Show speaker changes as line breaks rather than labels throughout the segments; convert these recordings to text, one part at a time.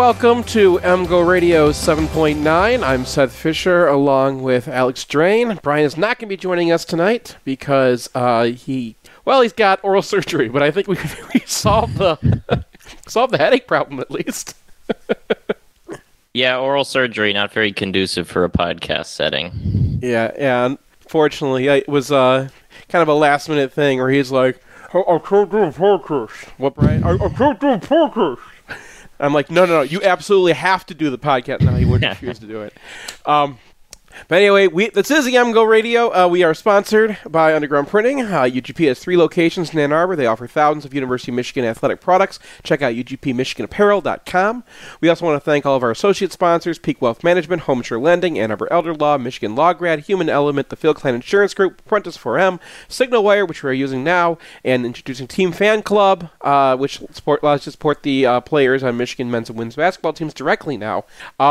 welcome to MGO Radio 7.9. I'm Seth Fisher, along with Alex Drain. Brian is not going to be joining us tonight because he's got oral surgery, but I think we solved the solved the headache problem at least.
Yeah, oral surgery, not very conducive for a podcast setting.
Yeah. Unfortunately, it was kind of a last-minute thing where he's like, I can't do a podcast. What, Brian? I can't do a podcast. I'm like, no, you absolutely have to do the podcast. No, he wouldn't refuse to do it. But anyway, this is the MGO Radio. We are sponsored by Underground Printing. UGP has 3 locations in Ann Arbor. They offer thousands of University of Michigan athletic products. Check out UGPMichiganApparel.com. We also want to thank all of our associate sponsors, Peak Wealth Management, Home Insure Lending, Ann Arbor Elder Law, Michigan Law Grad, Human Element, the Field Clan Insurance Group, Apprentice 4M, Signal Wire, which we're using now, and introducing Team Fan Club, which allows us to support the players on Michigan men's and women's basketball teams directly now.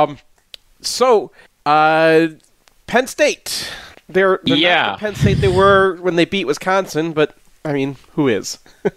Penn State. They're not the Penn State they were when they beat Wisconsin, but, I mean, who is?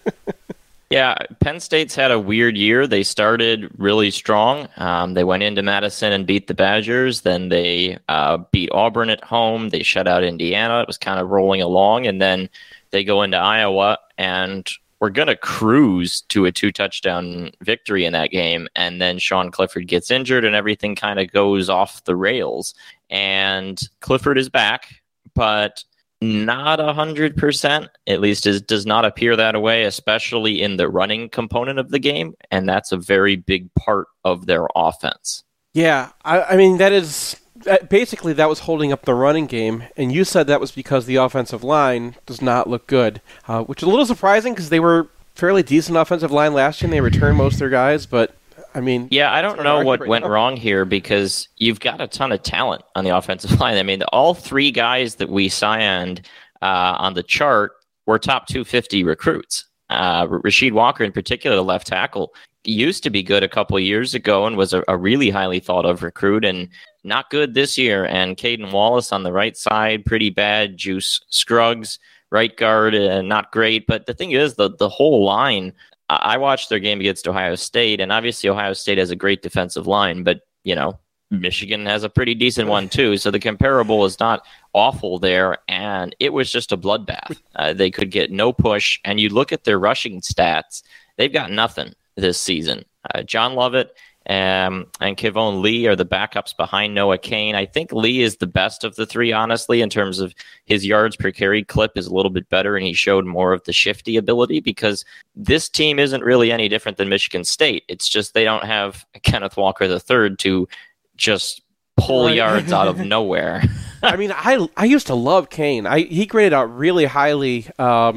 Yeah, Penn State's had a weird year. They started really strong. They went into Madison and beat the Badgers. Then they beat Auburn at home. They shut out Indiana. It was kind of rolling along. And then they go into Iowa, and we're going to cruise to a 2-touchdown victory in that game. And then Sean Clifford gets injured, and everything kind of goes off the rails. And Clifford is back, but not 100%. At least it does not appear that way, especially in the running component of the game. And that's a very big part of their offense.
Yeah, I mean, that is basically that was holding up the running game. And you said that was because the offensive line does not look good, which is a little surprising because they were fairly decent offensive line last year and they returned most of their guys, but I mean,
yeah, I don't know what went wrong here because you've got a ton of talent on the offensive line. I mean, all 3 guys that we signed on the chart were top 250 recruits. Rasheed Walker, in particular, the left tackle, used to be good a couple of years ago and was a really highly thought of recruit, and not good this year. And Caden Wallace on the right side, pretty bad. Juice Scruggs, right guard, not great. But the thing is, the whole line. I watched their game against Ohio State, and obviously Ohio State has a great defensive line, but, you know, Michigan has a pretty decent one too, so the comparable is not awful there, and it was just a bloodbath. They could get no push, and you look at their rushing stats, they've got nothing this season. John Lovett and Kevon Lee are the backups behind Noah Cain. I think Lee is the best of the 3, honestly, in terms of his yards per carry clip is a little bit better, and he showed more of the shifty ability because this team isn't really any different than Michigan State. It's just they don't have Kenneth Walker III to just pull yards out of nowhere.
I mean, I used to love Cain. He graded out really highly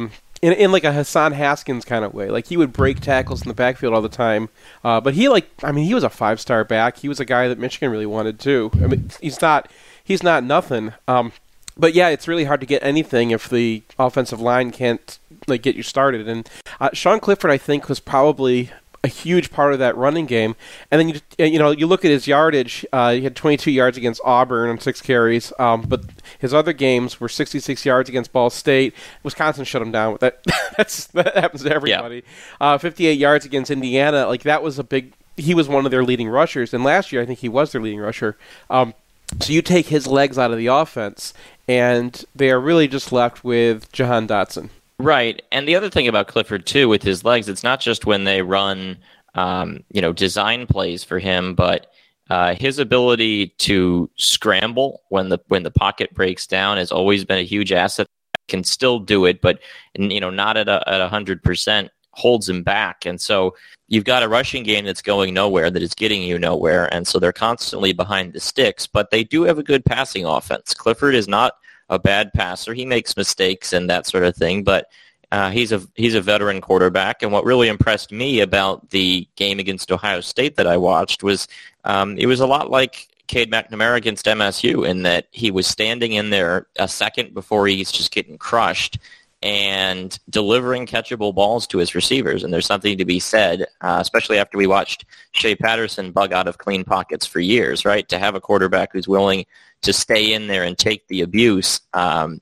in like a Hassan Haskins kind of way. Like, he would break tackles in the backfield all the time. But he was a 5-star back. He was a guy that Michigan really wanted too. I mean, he's not nothing. But yeah, it's really hard to get anything if the offensive line can't like get you started. And Sean Clifford, I think, was probably a huge part of that running game. And then you look at his yardage. He had 22 yards against Auburn on 6 carries, but his other games were 66 yards against Ball State. Wisconsin shut him down. That happens to everybody. Yeah. 58 yards against Indiana. Like, that was he was one of their leading rushers, and last year I think he was their leading rusher. So you take his legs out of the offense, and they are really just left with Jahan Dotson.
Right. And the other thing about Clifford, too, with his legs, it's not just when they run, design plays for him, but his ability to scramble when the pocket breaks down has always been a huge asset. Can still do it, but, not at 100%, holds him back. And so you've got a rushing game that's going nowhere, that is getting you nowhere. And so they're constantly behind the sticks, but they do have a good passing offense. Clifford is not a bad passer. He makes mistakes and that sort of thing, but he's a veteran quarterback. And what really impressed me about the game against Ohio State that I watched was it was a lot like Cade McNamara against MSU in that he was standing in there a second before he's just getting crushed and delivering catchable balls to his receivers. And there's something to be said, especially after we watched Shea Patterson bug out of clean pockets for years, right? To have a quarterback who's willing to stay in there and take the abuse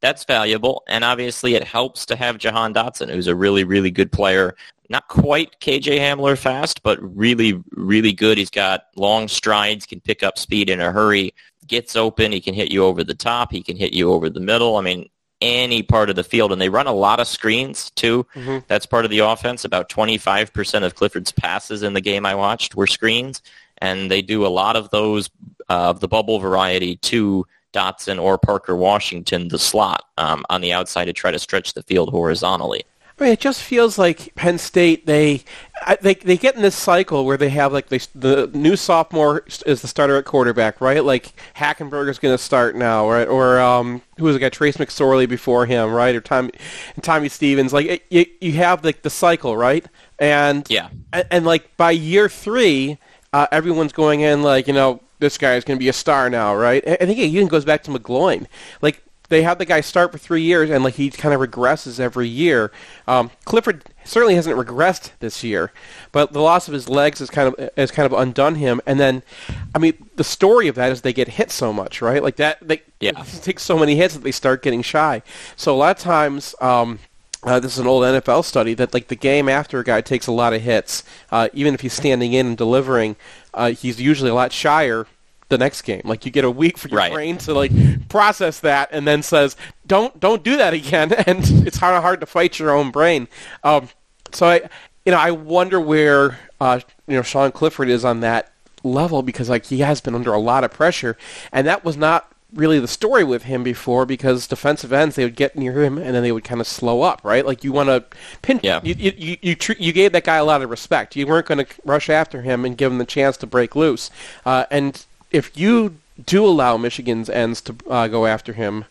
that's valuable. And obviously it helps to have Jahan Dotson, who's a really, really good player. Not quite KJ Hamler fast, but really, really good. He's got long strides, can pick up speed in a hurry, gets open. He can hit you over the top. He can hit you over the middle. I mean, any part of the field. And they run a lot of screens, too. Mm-hmm. That's part of the offense. About 25% of Clifford's passes in the game I watched were screens. And they do a lot of those, the bubble variety, to Dotson or Parker Washington, the slot, on the outside to try to stretch the field horizontally.
I mean, it just feels like Penn State, they get in this cycle where they have like the new sophomore is the starter at quarterback, right? Like Hackenberger's going to start now, right? Or who was the guy, Trace McSorley before him, right? Or Tommy Stevens. Like you have like the cycle, right? And
yeah,
and like by year 3, everyone's going in like, this guy is going to be a star now, right? I think it even goes back to McGloin. Like, they have the guy start for 3 years, and like he kind of regresses every year. Clifford certainly hasn't regressed this year, but the loss of his legs has kind of undone him. And then, I mean, the story of that is they get hit so much, right? Like that, they take so many hits that they start getting shy. So a lot of times, this is an old NFL study that like the game after a guy takes a lot of hits, even if he's standing in and delivering, he's usually a lot shyer the next game. Like you get a week for your brain to like process that, and then says, "Don't do that again." And it's hard to fight your own brain. So I wonder where Sean Clifford is on that level, because like he has been under a lot of pressure, and that was not really the story with him before, because defensive ends, they would get near him and then they would kind of slow up, right? Like you want to pinch. Yeah. You gave that guy a lot of respect. You weren't going to rush after him and give him the chance to break loose, and if you do allow Michigan's ends to go after him,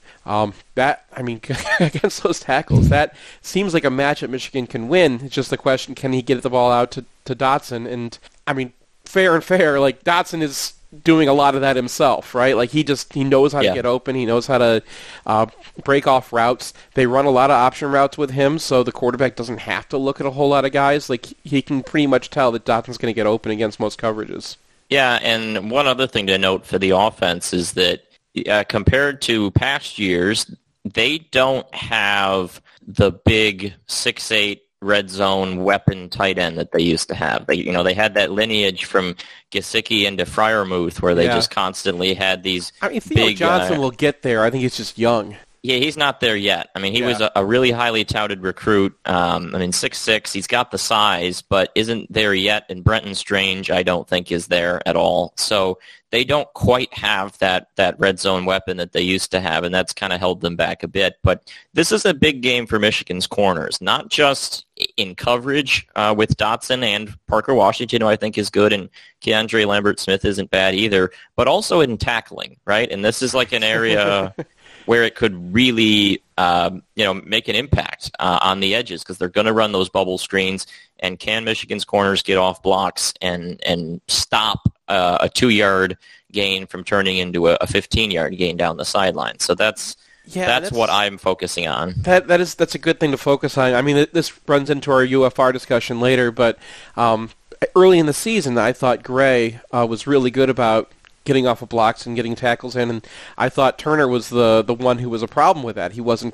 against those tackles, that seems like a match that Michigan can win. It's just the question, can he get the ball out to Dotson? And, I mean, fair, like, Dotson is doing a lot of that himself, right? Like, he knows how to get open. He knows how to break off routes. They run a lot of option routes with him, so the quarterback doesn't have to look at a whole lot of guys. Like, he can pretty much tell that Dotson's going to get open against most coverages.
Yeah, and one other thing to note for the offense is that compared to past years, they don't have the big 6'8" red zone weapon tight end that they used to have. They had that lineage from Gesicki into Freiermuth where they just constantly had these
Theo
big...
Johnson will get there. I think he's just young.
Yeah, he's not there yet. I mean, he was a really highly touted recruit. 6'6", he's got the size, but isn't there yet. And Brenton Strange, I don't think, is there at all. So they don't quite have that red zone weapon that they used to have, and that's kind of held them back a bit. But this is a big game for Michigan's corners, not just in coverage with Dotson and Parker Washington, who I think is good, and Keandre Lambert-Smith isn't bad either, but also in tackling, right? And this is like an area... where it could really, make an impact on the edges, because they're going to run those bubble screens. And can Michigan's corners get off blocks and stop a 2-yard gain from turning into a 15-yard gain down the sideline? So that's what I'm focusing on.
That's a good thing to focus on. I mean, this runs into our UFR discussion later, but early in the season, I thought Gray was really good about getting off of blocks and getting tackles in, and I thought Turner was the one who was a problem with that. He wasn't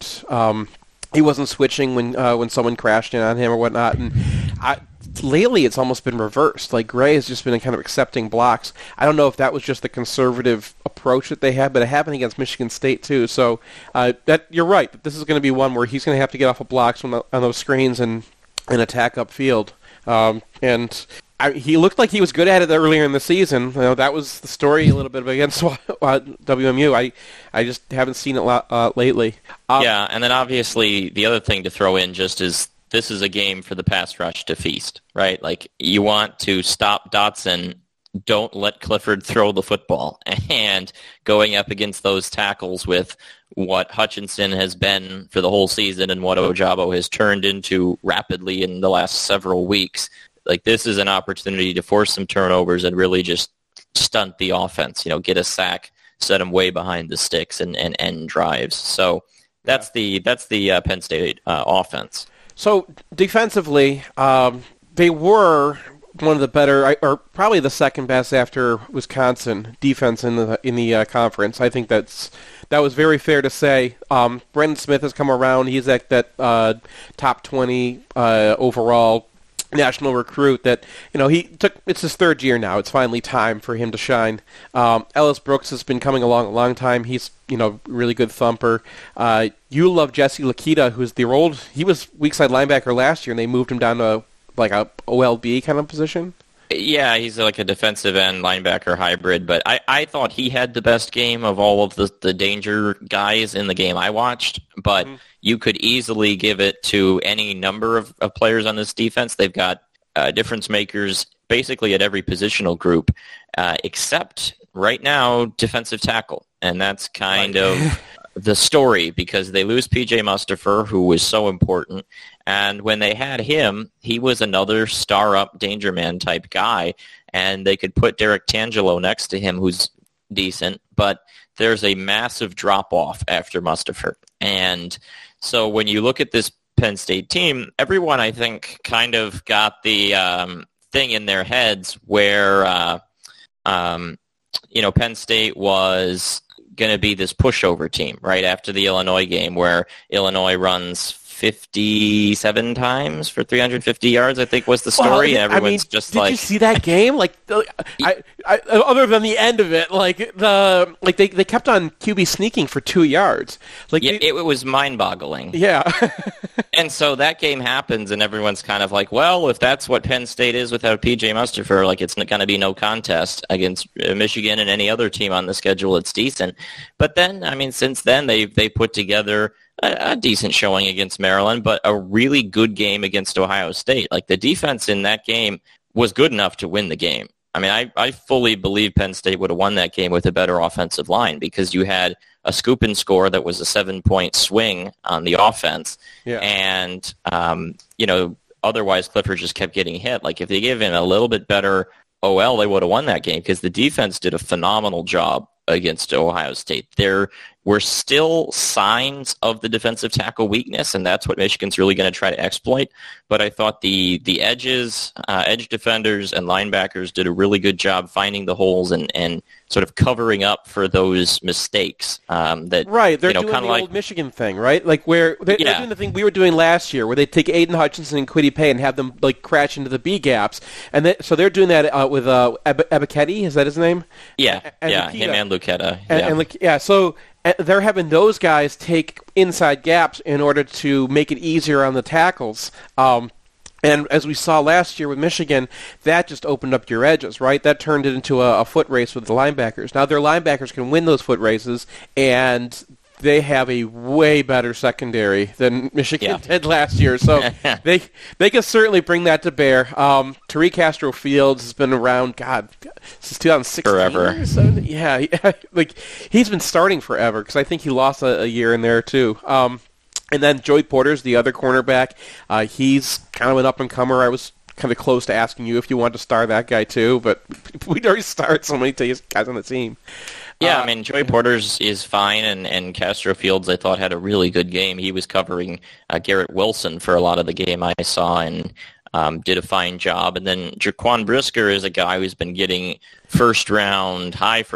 switching when someone crashed in on him or whatnot. And lately, it's almost been reversed. Like Gray has just been kind of accepting blocks. I don't know if that was just the conservative approach that they had, but it happened against Michigan State too. So that you're right. This is going to be one where he's going to have to get off of blocks on those screens and attack upfield. He looked like he was good at it earlier in the season. That was the story a little bit against WMU. I just haven't seen it lately.
And then obviously the other thing to throw in just is this is a game for the pass rush to feast, right? Like you want to stop Dotson. Don't let Clifford throw the football. And going up against those tackles with what Hutchinson has been for the whole season and what Ojabo has turned into rapidly in the last several weeks, like this is an opportunity to force some turnovers and really just stunt the offense. Get a sack, set them way behind the sticks, and end drives. So that's the Penn State offense.
So defensively, they were one of the better, or probably the second best after Wisconsin defense in the conference. I think that was very fair to say. Brendan Smith has come around. He's at that top 20 overall national recruit that, it's his third year now. It's finally time for him to shine. Ellis Brooks has been coming along a long time. He's, really good thumper. You love Jesse Lakita, he was weak side linebacker last year, and they moved him down to like a OLB kind of position.
Yeah, he's like a defensive end linebacker hybrid, but I thought he had the best game of all of the danger guys in the game I watched, but you could easily give it to any number of players on this defense. They've got difference makers basically at every positional group, except right now defensive tackle, and that's kind of the story because they lose P.J. Mustipher, who was so important. And when they had him, he was another star-up danger man type guy, and they could put Derek Tangelo next to him, who's decent, but there's a massive drop-off after Mustipher. And so when you look at this Penn State team, everyone, I think, kind of got the thing in their heads where, Penn State was going to be this pushover team right after the Illinois game where Illinois runs 57 times for 350 yards, I think was the story. And everyone's just
did you see that game? Like, I other than the end of it, they kept on QB sneaking for 2 yards.
It was mind-boggling.
Yeah.
And so that game happens, and everyone's kind of like, well, if that's what Penn State is without P.J. Mustipher, it's going to be no contest against Michigan and any other team on the schedule. It's decent. But then, since then, they put together a decent showing against Maryland, but a really good game against Ohio State. The defense in that game was good enough to win the game. I fully believe Penn State would have won that game with a better offensive line because you had a scoop and score that was a 7-point swing on the offense. Yeah. And, otherwise Clifford just kept getting hit. If they gave him a little bit better OL, they would have won that game because the defense did a phenomenal job against Ohio State. There were still signs of the defensive tackle weakness, and that's what Michigan's really going to try to exploit. But I thought the edges, edge defenders and linebackers did a really good job finding the holes and sort of covering up for those mistakes. They're
doing the old Michigan thing, right? Where they're doing the thing we were doing last year, where they take Aiden Hutchinson and Kwity Paye and have them crash into the B gaps, and so they're doing that with Ebiketie. Is that his name?
Yeah, him and Lucetta.
So they're having those guys take inside gaps in order to make it easier on the tackles. And as we saw last year with Michigan, that just opened up your edges, right? That turned it into a foot race with the linebackers. Now their linebackers can win those foot races, and they have a way better secondary than Michigan did last year. So they can certainly bring that to bear. Tariq Castro Fields has been around, since 2016.
Forever.
So, yeah. He's been starting forever because I think he lost a year in there too. And then Joey Porter's the other cornerback. He's kind of an up-and-comer. I was kind of close to asking you if you wanted to star that guy too, but we'd already started so many guys on the team.
Yeah, Joey Porter's is fine, and Castro Fields, I thought, had a really good game. He was covering Garrett Wilson for a lot of the game I saw and did a fine job. And then Jaquan Brisker is a guy who's been getting high first-round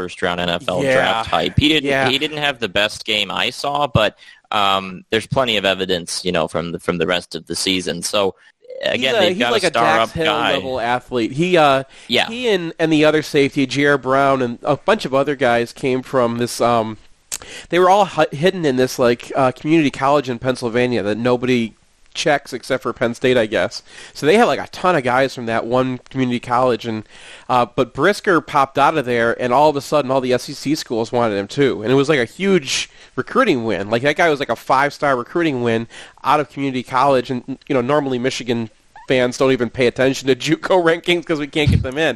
NFL draft hype. He didn't have the best game I saw, but there's plenty of evidence, from the rest of the season. So again, they've got a star-up guy.
Level athlete. He and the other safety, J.R. Brown, and a bunch of other guys came from this. They were all hidden in this community college in Pennsylvania that nobody checks except for Penn State, I guess. So they had a ton of guys from that one community college, and but Brisker popped out of there, and all of a sudden, all the SEC schools wanted him too, and it was a huge recruiting win. That guy was a 5-star recruiting win out of community college, and normally Michigan fans don't even pay attention to JUCO rankings because we can't get them in.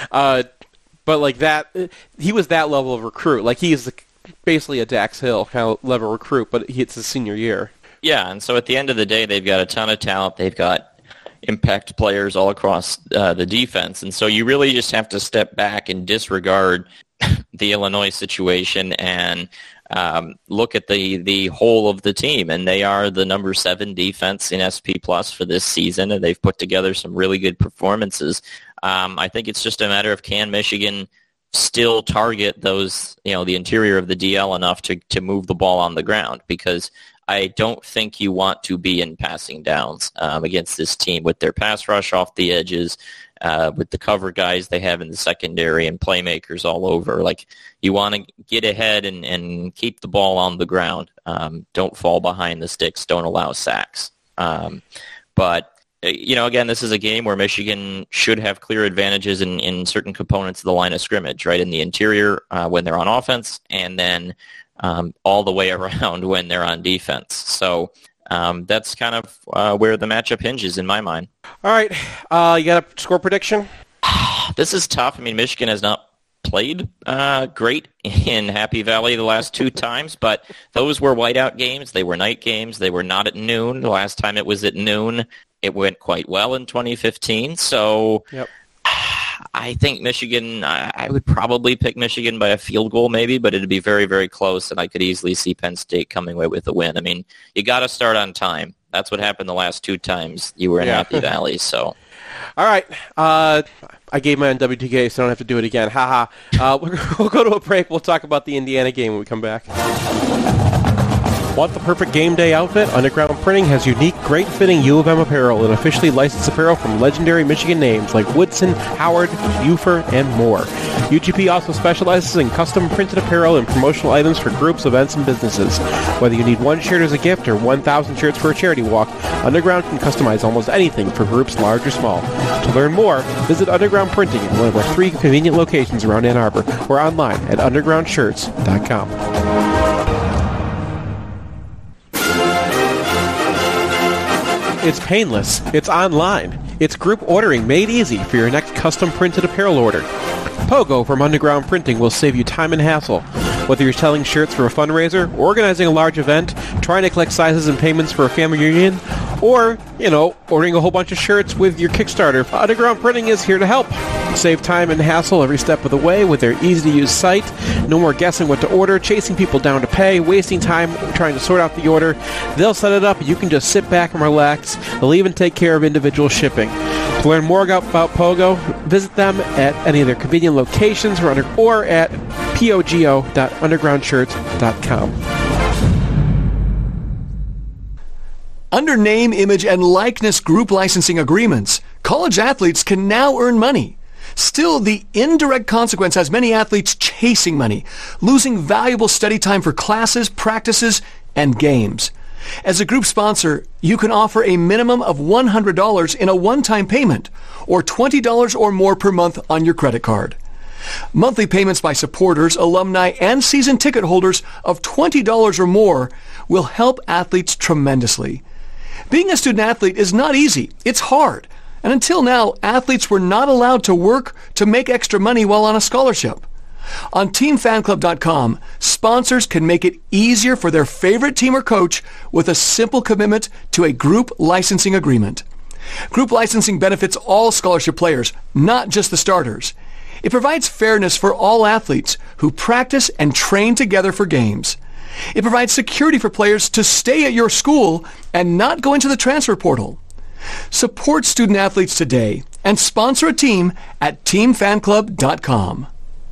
But that, he was that level of recruit. He is basically a Dax Hill kind of level recruit, but it's his senior year.
Yeah, and so at the end of the day, they've got a ton of talent. They've got impact players all across the defense. And so you really just have to step back and disregard the Illinois situation and look at the whole of the team. And they are the number 7 defense in SP Plus for this season, and they've put together some really good performances. I think it's just a matter of can Michigan still target those, the interior of the DL enough to move the ball on the ground, because I don't think you want to be in passing downs against this team with their pass rush off the edges, with the cover guys they have in the secondary and playmakers all over. Like, you want to get ahead and keep the ball on the ground. Don't fall behind the sticks. Don't allow sacks. But again, this is a game where Michigan should have clear advantages in certain components of the line of scrimmage, right, in the interior when they're on offense, and then all the way around when they're on defense. So that's kind of where the matchup hinges in my mind.
All right. You got a score prediction?
This is tough. I mean, Michigan has not played great in Happy Valley the last 2 times, but those were whiteout games. They were night games. They were not at noon. The last time it was at noon, it went quite well in 2015. So yep. I think Michigan, I would probably pick Michigan by a field goal maybe, but it would be very, very close, and I could easily see Penn State coming away with a win. I mean, you got to start on time. That's what happened the last 2 times you were in Happy Valley. So, all
right. I gave mine on WTK, so I don't have to do it again. We'll go to a break. We'll talk about the Indiana game when we come back. Want the perfect game day outfit? Underground Printing has unique, great-fitting U of M apparel and officially licensed apparel from legendary Michigan names like Woodson, Howard, Ufer, and more. UGP also specializes in custom printed apparel and promotional items for groups, events, and businesses. Whether you need 1 shirt as a gift or 1,000 shirts for a charity walk, Underground can customize almost anything for groups large or small. To learn more, visit Underground Printing in one of our 3 convenient locations around Ann Arbor or online at undergroundshirts.com. It's painless. It's online. It's group ordering made easy for your next custom printed apparel order. Pogo from Underground Printing will save you time and hassle. Whether you're selling shirts for a fundraiser, organizing a large event, trying to collect sizes and payments for a family reunion, or, ordering a whole bunch of shirts with your Kickstarter, Underground Printing is here to help. Save time and hassle every step of the way with their easy-to-use site. No more guessing what to order, chasing people down to pay, wasting time trying to sort out the order. At set it up, and you can just sit back and relax. They'll even take care of individual shipping. To learn more about Pogo, visit them at any of their convenient locations or at pogo.undergroundshirts.com.
Under name, image, and likeness group licensing agreements, college athletes can now earn money. Still, the indirect consequence has many athletes chasing money, losing valuable study time for classes, practices, and games. As a group sponsor, you can offer a minimum of $100 in a one-time payment, or $20 or more per month on your credit card. Monthly payments by supporters, alumni, and season ticket holders of $20 or more will help athletes tremendously. Being a student athlete is not easy. It's hard. And until now, athletes were not allowed to work to make extra money while on a scholarship. On TeamFanClub.com, sponsors can make it easier for their favorite team or coach with a simple commitment to a group licensing agreement. Group licensing benefits all scholarship players, not just the starters. It provides fairness for all athletes who practice and train together for games. It provides security for players to stay at your school and not go into the transfer portal. Support student athletes today and sponsor a team at TeamFanClub.com.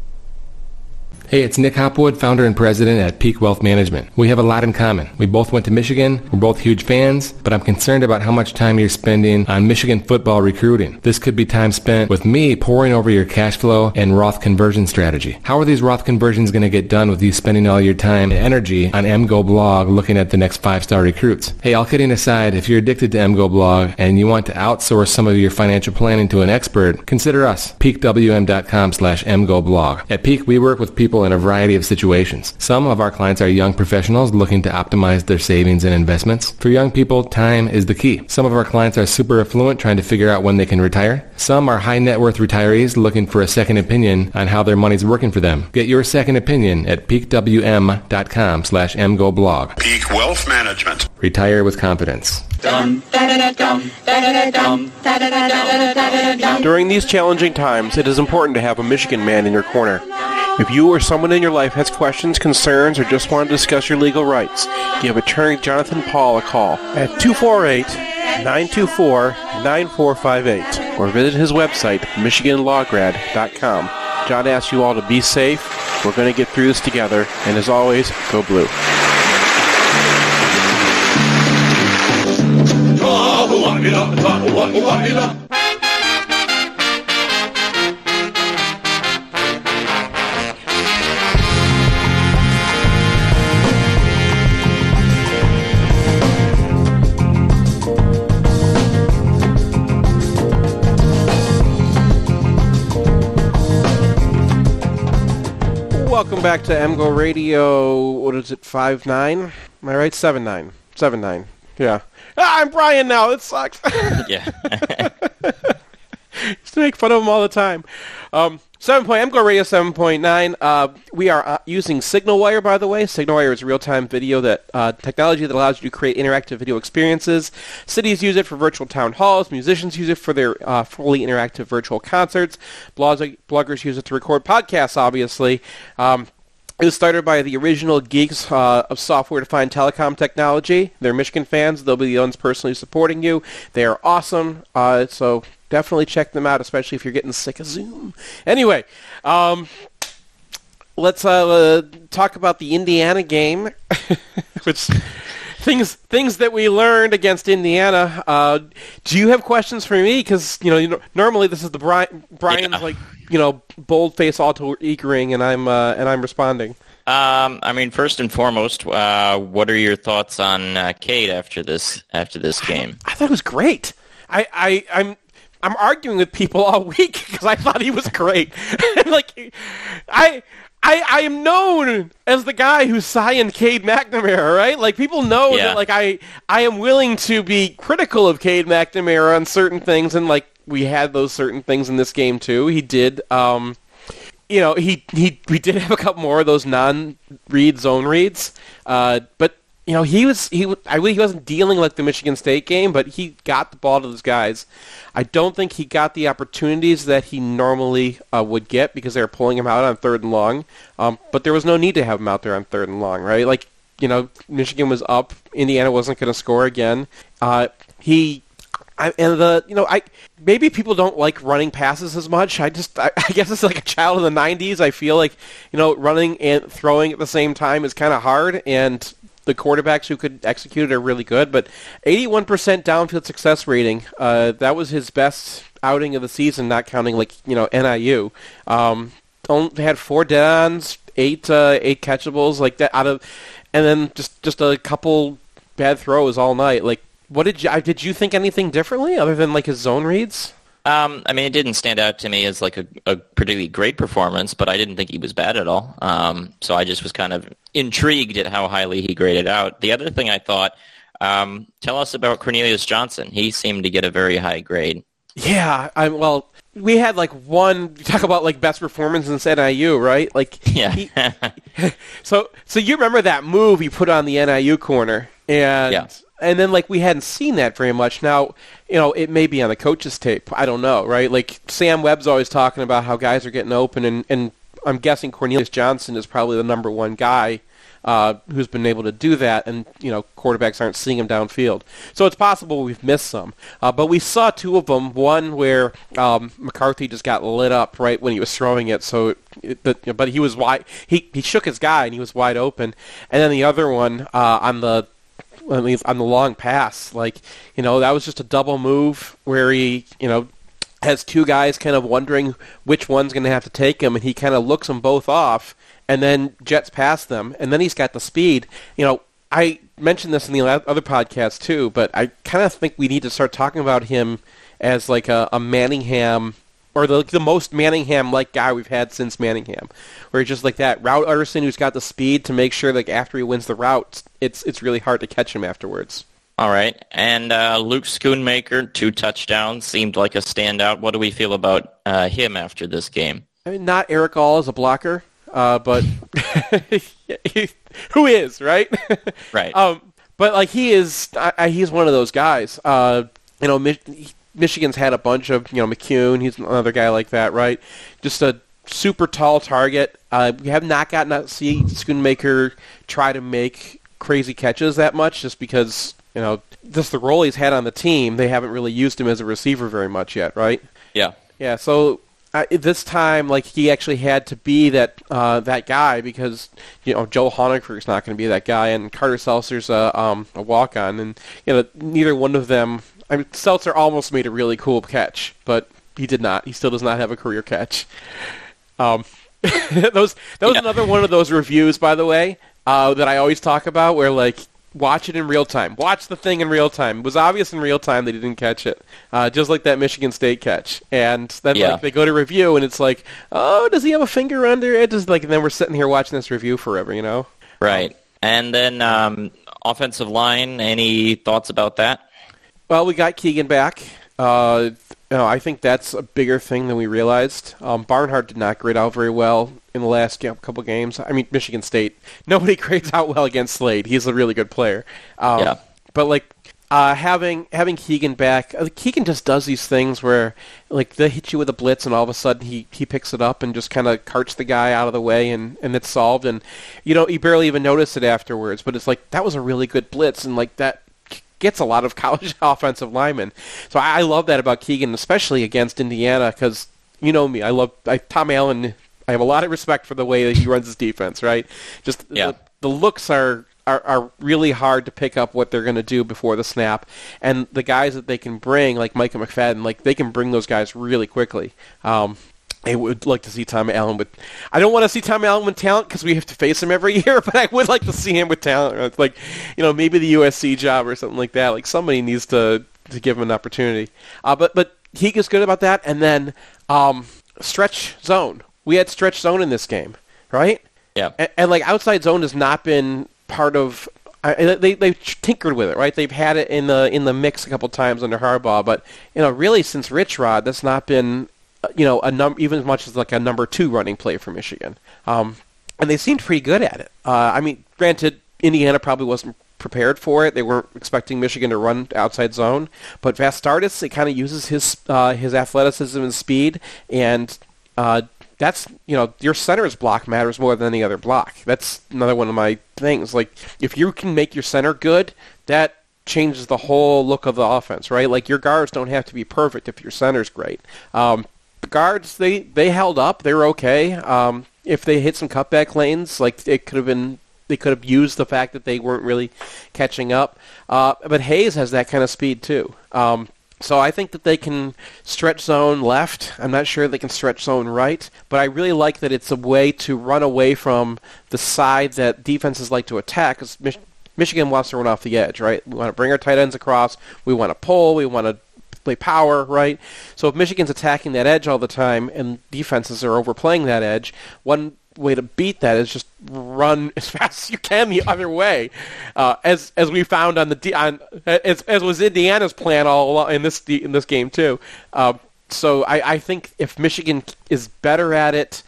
Hey, it's Nick Hopwood, founder and president at Peak Wealth Management. We have a lot in common. We both went to Michigan. We're both huge fans, but I'm concerned about how much time you're spending on Michigan football recruiting. This could be time spent with me poring over your cash flow and Roth conversion strategy. How are these Roth conversions going to get done with you spending all your time and energy on MGO Blog looking at the next 5-star recruits? Hey, all kidding aside, if you're addicted to MGO Blog and you want to outsource some of your financial planning to an expert, consider us. PeakWM.com/MGOblog. At Peak, we work with people in a variety of situations. Some of our clients are young professionals looking to optimize their savings and investments. For young people, time is the key. Some of our clients are super affluent trying to figure out when they can retire. Some are high net worth retirees looking for a second opinion on how their money's working for them. Get your second opinion at peakwm.com/MGOblog.
Peak Wealth Management.
Retire with confidence.
During these challenging times, it is important to have a Michigan man in your corner. If you or someone in your life has questions, concerns, or just want to discuss your legal rights, give attorney Jonathan Paul a call at 924-9458 or visit his website, michiganlawgrad.com. John asks you all to be safe. We're going to get through this together, and as always, go blue. Welcome back to MGO Radio. What is it, 5-9? Am I right? 7-9. 7-9. Yeah. I'm Brian now. It sucks.
Yeah.
Used to make fun of him all the time. MGO Radio 7.9. We are using SignalWire, by the way. SignalWire is real-time video technology that allows you to create interactive video experiences. Cities use it for virtual town halls. Musicians use it for their fully interactive virtual concerts. Bloggers use it to record podcasts, obviously. It was started by the original geeks of software-defined telecom technology. They're Michigan fans. They'll be the ones personally supporting you. They are awesome. So definitely check them out, especially if you're getting sick of Zoom. Anyway, let's talk about the Indiana game, which things that we learned against Indiana. Do you have questions for me? Because normally this is the Brian's bold-faced alter-egoing, and I'm responding.
First and foremost, what are your thoughts on Cade after this game? I
thought it was great. I'm arguing with people all week because I thought he was great. I am known as the guy who's signed Cade McNamara, right? Like, people know that I am willing to be critical of Cade McNamara on certain things, and we had those certain things in this game too. He did, we did have a couple more of those non-read zone reads, but he wasn't dealing like the Michigan State game, but he got the ball to those guys. I don't think he got the opportunities that he normally would get because they were pulling him out on 3rd and long. But there was no need to have him out there on 3rd and long, right? Michigan was up. Indiana wasn't going to score again. Maybe people don't like running passes as much. I guess it's like a child of the 90s. I feel like, running and throwing at the same time is kind of hard, and the quarterbacks who could execute it are really good. But 81% downfield success rating, that was his best outing of the season, not counting NIU. Only had 4 dead-ons, 8 catchables like that and then just a couple bad throws all night. What did you think anything differently other than his zone reads?
It didn't stand out to me as a particularly great performance, but I didn't think he was bad at all. So I just was kind of intrigued at how highly he graded out. The other thing I thought, tell us about Cornelius Johnson. He seemed to get a very high grade.
Yeah, we had one talk about best performance in NIU, right?
Yeah.
So you remember that move he put on the NIU corner, and. Yeah. And then, we hadn't seen that very much. Now, it may be on the coach's tape. I don't know, right? Sam Webb's always talking about how guys are getting open, and I'm guessing Cornelius Johnson is probably the number one guy who's been able to do that, and, quarterbacks aren't seeing him downfield. So it's possible we've missed some. But we saw 2 of them, one where McCarthy just got lit up right when he was throwing it, but he was wide. He shook his guy, and he was wide open. And then the other one on the long pass, that was just a double move where he, has 2 guys kind of wondering which one's going to have to take him, and he kind of looks them both off and then jets past them, and then he's got the speed. I mentioned this in the other podcast too, but I kind of think we need to start talking about him as a Manningham, or the most Manningham-like guy we've had since Manningham, where he's just that route artisan who's got the speed to make sure after he wins the route, it's really hard to catch him afterwards.
All right, and Luke Schoonmaker, 2 touchdowns, seemed like a standout. What do we feel about him after this game?
Not Eric All as a blocker, but who is, right?
Right.
But he is, he's one of those guys. Michigan's had a bunch of, McCune, he's another guy like that, right? Just a super tall target. We have not gotten to see Schoonmaker try to make crazy catches that much, just because, just the role he's had on the team, they haven't really used him as a receiver very much yet, right?
Yeah.
Yeah, so this time, like, he actually had to be that guy because, Joe Honigfer's not going to be that guy, and Carter Seltzer's a walk-on, and, neither one of them... I mean, Seltzer almost made a really cool catch, but he did not. He still does not have a career catch. That was another one of those reviews, by the way, that I always talk about, where, like, watch it in real time. Watch the thing in real time. It was obvious in real time that he didn't catch it, just like that Michigan State catch. And then like, they go to review, and it's like, oh, does he have a finger under it? And then we're sitting here watching this review forever,
Right. And then offensive line, any thoughts about that?
Well, we got Keegan back. I think that's a bigger thing than we realized. Barnhart did not grade out very well in the last couple games. I mean, Michigan State. Nobody grades out well against Slade. He's a really good player. But like having Keegan back, Keegan just does these things where like they hit you with a blitz, and all of a sudden he picks it up and just kind of carts the guy out of the way, and it's solved. And you barely even notice it afterwards. But it's like that was a really good blitz, and like that gets a lot of college offensive linemen. So I love that about Keegan, especially against Indiana, because you know me, Tom Allen. I have a lot of respect for the way that he runs his defense. Right, just the looks are really hard to pick up what they're going to do before the snap, and the guys that they can bring, like Micah McFadden, like they can bring those guys really quickly. I would like to see Tom Allen with... I don't want to see Tom Allen with talent because we have to face him every year, but I would like to see him with talent. It's like, maybe the USC job or something like that. Like, somebody needs to give him an opportunity. But he is good about that. And then stretch zone. We had stretch zone in this game, right?
Yeah.
And like, outside zone has not been part of... They've tinkered with it, right? They've had it in the mix a couple times under Harbaugh, but, really since Rich Rod, that's not been... even as much as like a number 2 running play for Michigan. And they seemed pretty good at it. I mean, granted, Indiana probably wasn't prepared for it. They weren't expecting Michigan to run outside zone. But Vastardis, it kind of uses his athleticism and speed, and that's, your center's block matters more than any other block. That's another one of my things. Like, if you can make your center good, that changes the whole look of the offense, right? Like, your guards don't have to be perfect if your center's great. The guards, they held up. They were okay. If they hit some cutback lanes, like they could have used the fact that they weren't really catching up. But Hayes has that kind of speed too. So I think that they can stretch zone left. I'm not sure they can stretch zone right, but I really like that it's a way to run away from the side that defenses like to attack. Because Michigan wants to run off the edge, right? We want to bring our tight ends across. We want to pull. We want to play power, right? So if Michigan's attacking that edge all the time and defenses are overplaying that edge, one way to beat that is just run as fast as you can the other way, as we found as was Indiana's plan all along in this game too. So I think if Michigan is better at it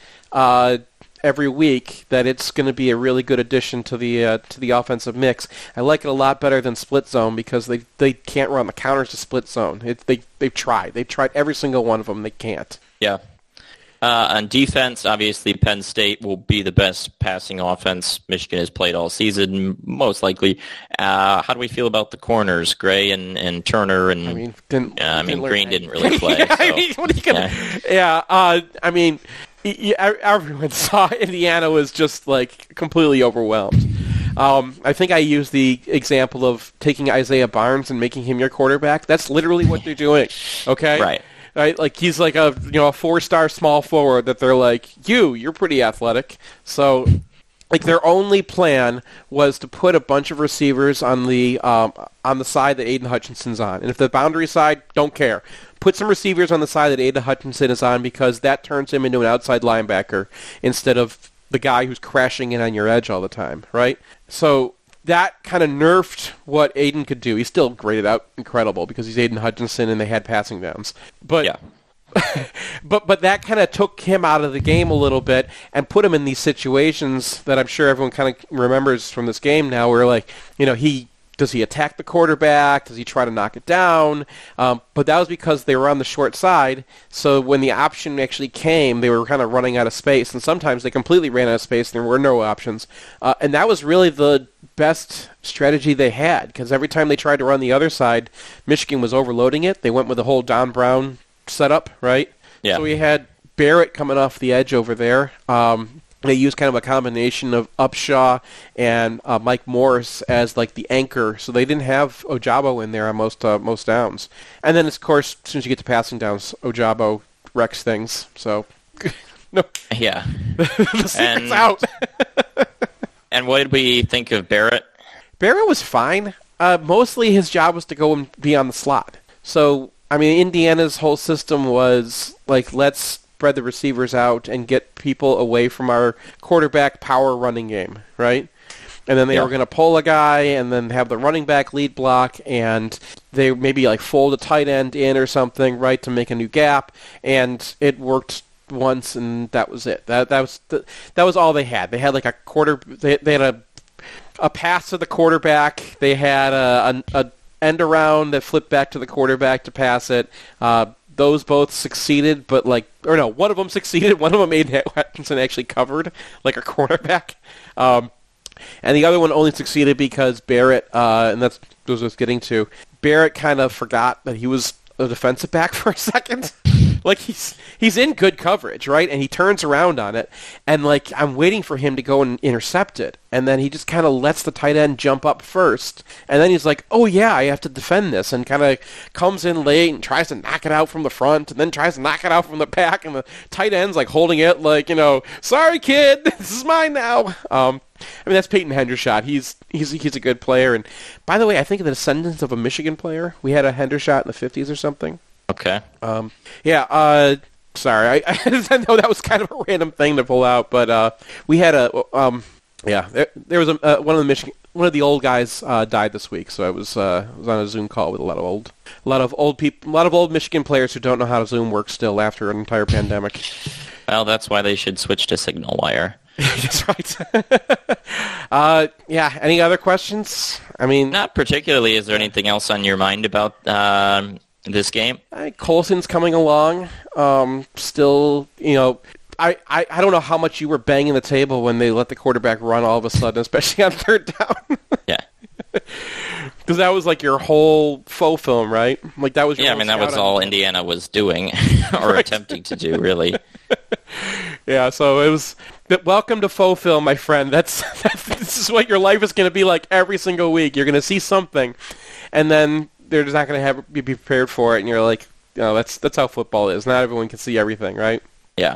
every week, that it's going to be a really good addition to the offensive mix. I like it a lot better than split zone because they can't run the counters to split zone. They've tried every single one of them. They can't.
Yeah. On defense, obviously Penn State will be the best passing offense Michigan has played all season, most likely. How do we feel about the corners, Gray and Turner? And Green didn't really play.
Everyone saw Indiana was just like completely overwhelmed. I think I used the example of taking Isaiah Barnes and making him your quarterback. That's literally what they're doing. Okay,
right.
Like he's like a 4-star small forward that they're like, you're pretty athletic. So like their only plan was to put a bunch of receivers on the side that Aiden Hutchinson's on, and if the boundary side, don't care. Put some receivers on the side that Aiden Hutchinson is on because that turns him into an outside linebacker instead of the guy who's crashing in on your edge all the time, right? So that kind of nerfed what Aiden could do. He still graded out incredible because he's Aiden Hutchinson and they had passing downs. But
yeah.
but that kind of took him out of the game a little bit and put him in these situations that I'm sure everyone kind of remembers from this game now where, like, does he attack the quarterback? Does he try to knock it down? But that was because they were on the short side, so when the option actually came, they were kind of running out of space, and sometimes they completely ran out of space and there were no options. And that was really the best strategy they had, because every time they tried to run the other side, Michigan was overloading it. They went with the whole Don Brown setup, right?
Yeah.
So we had Barrett coming off the edge over there. They used kind of a combination of Upshaw and Mike Morris as like the anchor, so they didn't have Ojabo in there on most downs. And then, of course, as soon as you get to passing downs, Ojabo wrecks things. So, no.
Yeah.
The secret's out.
And what did we think of Barrett?
Barrett was fine. Mostly his job was to go and be on the slot. So, I mean, Indiana's whole system was like, let's spread the receivers out and get people away from our quarterback power running game, right? And then they were going to pull a guy and then have the running back lead block, and they maybe like fold a tight end in or something, right, to make a new gap, and it worked once, and that was it. That was all they had. They had like a they had a pass to the quarterback. They had a end around that flipped back to the quarterback to pass it. Those both succeeded, but one of them succeeded. One of them made Hutchinson actually covered like a cornerback. And the other one only succeeded because Barrett, and that's what I was getting to, Barrett kind of forgot that he was a defensive back for a second. Like, he's in good coverage, right? And he turns around on it, and like, I'm waiting for him to go and intercept it. And then he just kind of lets the tight end jump up first. And then he's like, oh yeah, I have to defend this. And kind of comes in late and tries to knock it out from the front, and then tries to knock it out from the back. And the tight end's like holding it like, sorry kid, this is mine now. I mean, that's Peyton Hendershot. He's a good player. And by the way, I think the descendants of a Michigan player. We had a Hendershot in the 50s or something.
Okay.
Sorry, I know that was kind of a random thing to pull out, but we had there was one of the old guys died this week, so I was on a Zoom call with a lot of old people, a lot of old Michigan players who don't know how Zoom works still after an entire pandemic.
Well, that's why they should switch to Signal Wire.
That's right. Any other questions? I mean,
not particularly. Is there anything else on your mind about this game?
Colson's coming along. Still, I don't know how much you were banging the table when they let the quarterback run all of a sudden, especially on third down.
Yeah.
Because that was like your whole faux film, right? Like that was your
that was all Indiana was doing or attempting to do, really.
Yeah, so it was. Welcome to faux film, my friend. This is what your life is going to be like every single week. You're going to see something, and then they're just not going to be prepared for it, and you're like, that's how football is. Not everyone can see everything, right?
Yeah.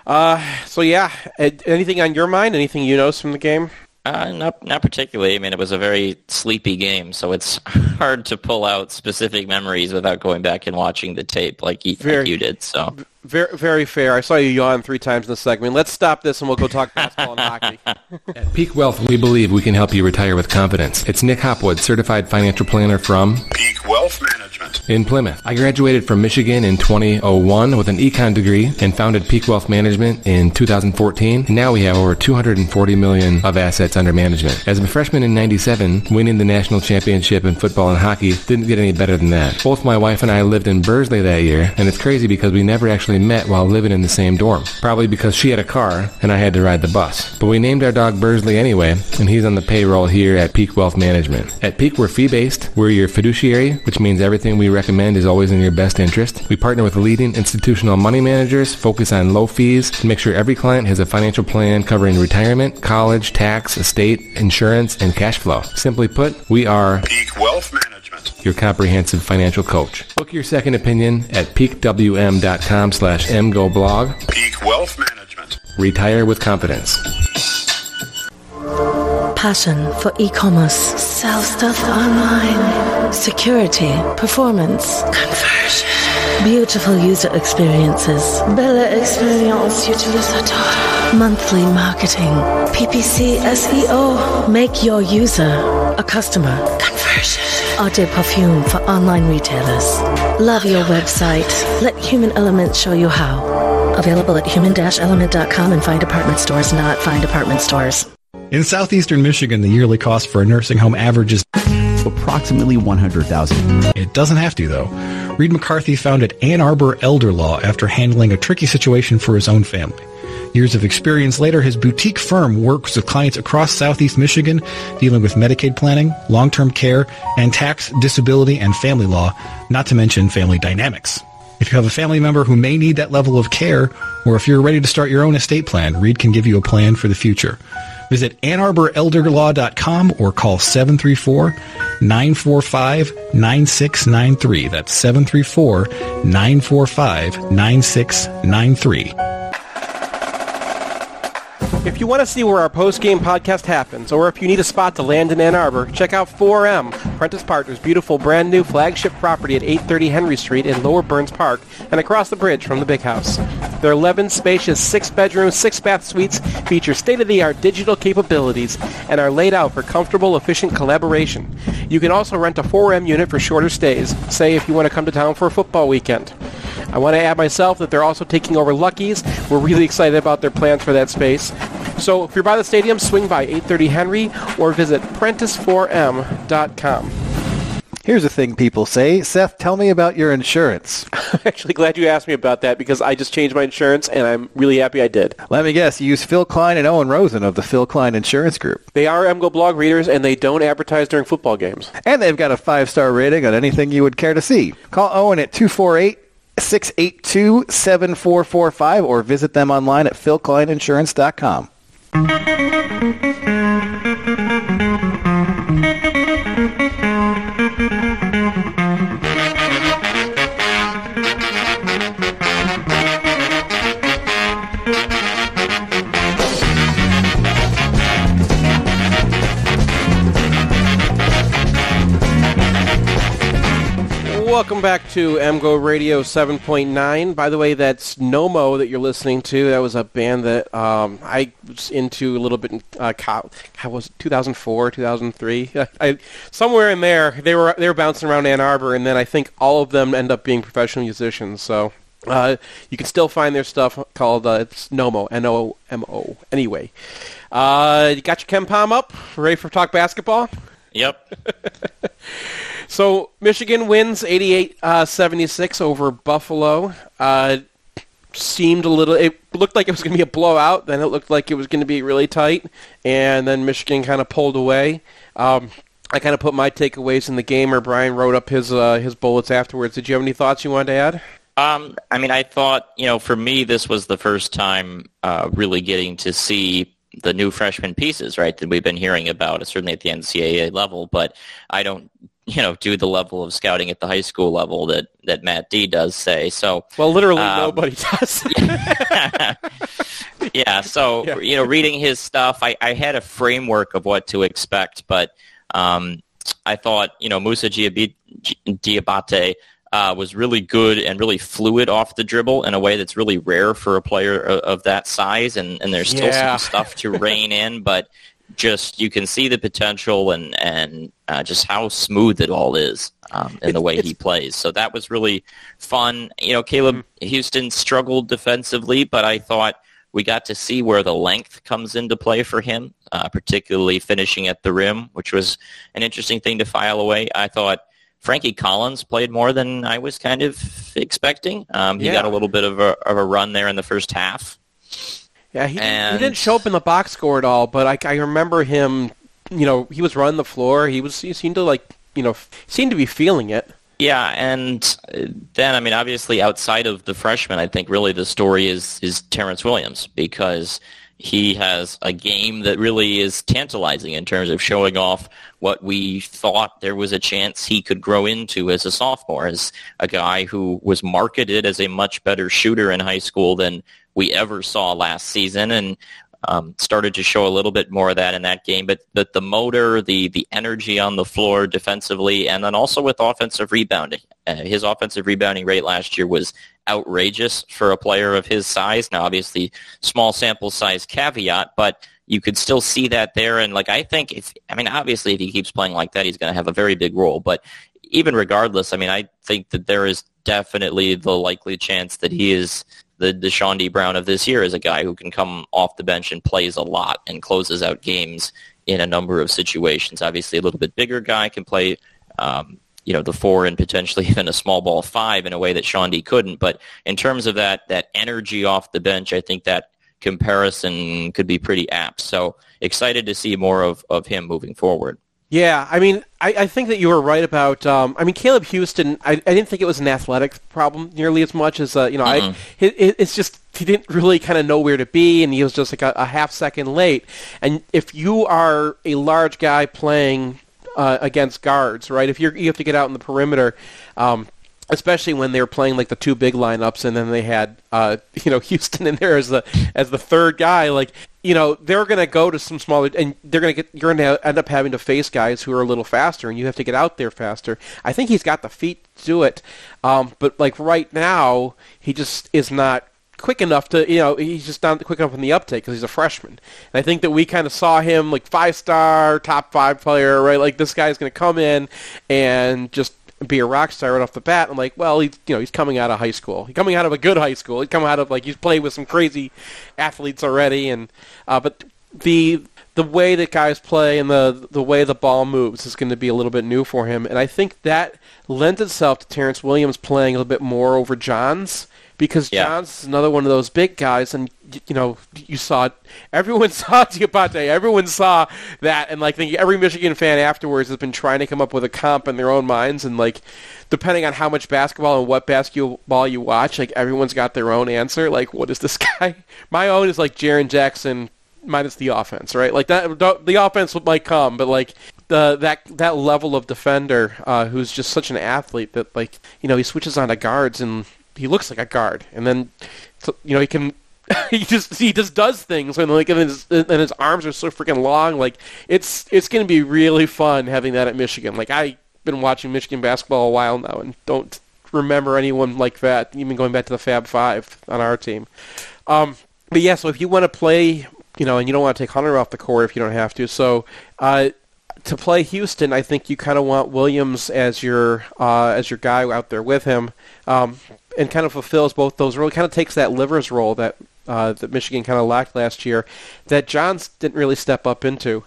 Anything on your mind? Anything you noticed from the game?
Not particularly. I mean, it was a very sleepy game, so it's hard to pull out specific memories without going back and watching the tape like you did. So
very, very fair. I saw you yawn 3 times in the segment. Let's stop this and we'll go talk basketball and hockey.
At Peak Wealth, we believe we can help you retire with confidence. It's Nick Hopwood, certified financial planner from
Peak Wealth Management
in Plymouth. I graduated from Michigan in 2001 with an econ degree and founded Peak Wealth Management in 2014. And now we have over $240 million of assets under management. As a freshman in 97, winning the national championship in football and hockey didn't get any better than that. Both my wife and I lived in Bursley that year, and it's crazy because we never actually met while living in the same dorm. Probably because she had a car and I had to ride the bus. But we named our dog Bursley anyway, and he's on the payroll here at Peak Wealth Management. At Peak, we're fee-based. We're your fiduciary, which means everything we recommend is always in your best interest. We partner with leading institutional money managers, focus on low fees, to make sure every client has a financial plan covering retirement, college, tax, estate, insurance, and cash flow. Simply put, we are
Peak Wealth Management,
your comprehensive financial coach. Book your second opinion at peakwm.com/mgoblog.
Peak Wealth Management.
Retire with confidence.
Passion for e-commerce. Sell stuff online. Security. Performance. Conversion. Beautiful user experiences. Belle experience utilisateur. Monthly marketing. PPC SEO. Make your user a customer. Conversion. Eau de Parfum for online retailers. Love your website. Let Human Element show you how. Available at human-element.com and fine department stores, not fine department stores.
In southeastern Michigan, the yearly cost for a nursing home averages
approximately $100,000.
It doesn't have to, though. Reed McCarthy founded Ann Arbor Elder Law after handling a tricky situation for his own family. Years of experience later, his boutique firm works with clients across Southeast Michigan, dealing with Medicaid planning, long-term care, and tax, disability, and family law, not to mention family dynamics. If you have a family member who may need that level of care, or if you're ready to start your own estate plan, Reed can give you a plan for the future. Visit AnnArborElderLaw.com or call 734-945-9693. That's 734-945-9693.
If you want to see where our post-game podcast happens, or if you need a spot to land in Ann Arbor, check out 4M, Prentice Partners' beautiful brand new flagship property at 830 Henry Street in Lower Burns Park and across the bridge from the Big House. Their 11 spacious 6-bedroom, 6-bath suites feature state-of-the-art digital capabilities and are laid out for comfortable, efficient collaboration. You can also rent a 4M unit for shorter stays, say if you want to come to town for a football weekend. I want to add myself that they're also taking over Lucky's. We're really excited about their plans for that space. So if you're by the stadium, swing by 830 Henry or visit Prentice4M.com.
Here's a thing people say. Seth, tell me about your insurance.
I'm actually glad you asked me about that because I just changed my insurance and I'm really happy I did.
Let me guess, you use Phil Klein and Owen Rosen of the Phil Klein Insurance Group.
They are MGO blog readers and they don't advertise during football games.
And they've got a 5-star rating on anything you would care to see. Call Owen at 248-682-7445 or visit them online at philkleininsurance.com.
Welcome back to MGO Radio 7.9. By the way, that's Nomo that you're listening to. That was a band that I was into a little bit in how was it, 2004, 2003? Somewhere in there, they were bouncing around Ann Arbor, and then I think all of them end up being professional musicians. So you can still find their stuff called it's Nomo, N-O-M-O. Anyway, you got your Ken Palm up? Ready for Talk Basketball?
Yep.
So Michigan wins 88-76 over Buffalo. It looked like it was going to be a blowout. Then it looked like it was going to be really tight. And then Michigan kind of pulled away. I kind of put my takeaways in the game, or Brian wrote up his bullets afterwards. Did you have any thoughts you wanted to add?
I thought, for me, this was the first time really getting to see the new freshman pieces, right, that we've been hearing about, certainly at the NCAA level, but I don't, do the level of scouting at the high school level that Matt D does say. So,
well, literally nobody does.
Yeah. So, yeah. Reading his stuff, I had a framework of what to expect, but I thought, Moussa Diabate was really good and really fluid off the dribble in a way that's really rare for a player of that size, and there's still some stuff to rein in, but just you can see the potential and just how smooth it all is in the way he plays. So that was really fun. Caleb Houston struggled defensively, but I thought we got to see where the length comes into play for him, particularly finishing at the rim, which was an interesting thing to file away. I thought Frankie Collins played more than I was kind of expecting. He got a little bit of a run there in the first half.
Yeah, he didn't show up in the box score at all, but I remember him, he was running the floor. He seemed to seemed to be feeling it.
Yeah, and then, obviously outside of the freshman, I think really the story is Terrence Williams, because he has a game that really is tantalizing in terms of showing off what we thought there was a chance he could grow into as a sophomore, as a guy who was marketed as a much better shooter in high school than we ever saw last season, and started to show a little bit more of that in that game. But the motor, the energy on the floor defensively, and then also with offensive rebounding. His offensive rebounding rate last year was outrageous for a player of his size. Now, obviously, small sample size caveat, but you could still see that there. And I think obviously if he keeps playing like that, he's going to have a very big role. But even regardless, I think that there is definitely the likely chance that he is the Deshaun D. Brown of this year, is a guy who can come off the bench and plays a lot and closes out games in a number of situations. Obviously, a little bit bigger guy can play the 4 and potentially even a small ball 5 in a way that Sean D couldn't. But in terms of that energy off the bench, I think that comparison could be pretty apt. So excited to see more of him moving forward.
Yeah, I mean, I think that you were right about. Caleb Houston. I didn't think it was an athletic problem nearly as much as it's just he didn't really kind of know where to be, and he was just like a half second late. And if you are a large guy playing against guards, right? If you have to get out in the perimeter. Especially when they were playing like the two big lineups, and then they had Houston in there as the third guy. Like they're going to go to some smaller, and you're going to end up having to face guys who are a little faster, and you have to get out there faster. I think he's got the feet to do it, but like right now he just is not quick enough to he's just not quick enough in the uptake because he's a freshman. And I think that we kind of saw him like 5-star, top 5 player, right? Like this guy's going to come in and just be a rock star right off the bat. I'm like, well, he's coming out of high school. He's coming out of a good high school. He's coming out of he's played with some crazy athletes already, and but the way that guys play and the way the ball moves is going to be a little bit new for him, and I think that lends itself to Terrence Williams playing a little bit more over Johns. Because Johns is another one of those big guys, and you saw it. Everyone saw Diabate. Everyone saw that, and I think every Michigan fan afterwards has been trying to come up with a comp in their own minds, and depending on how much basketball and what basketball you watch, everyone's got their own answer. What is this guy? My own is Jaren Jackson minus the offense, right? The offense might come, but that level of defender who's just such an athlete that he switches on to guards and he looks like a guard, and then he can he just does things and his arms are so freaking long. It's going to be really fun having that at Michigan. I've been watching Michigan basketball a while now and don't remember anyone like that, even going back to the Fab Five on our team. But yeah, so if you want to play, and you don't want to take Hunter off the court if you don't have to, so to play Houston, I think you kind of want Williams as your guy out there with him. And kind of fulfills both those roles. Kind of takes that Livers role that Michigan kind of lacked last year, that Johns didn't really step up into.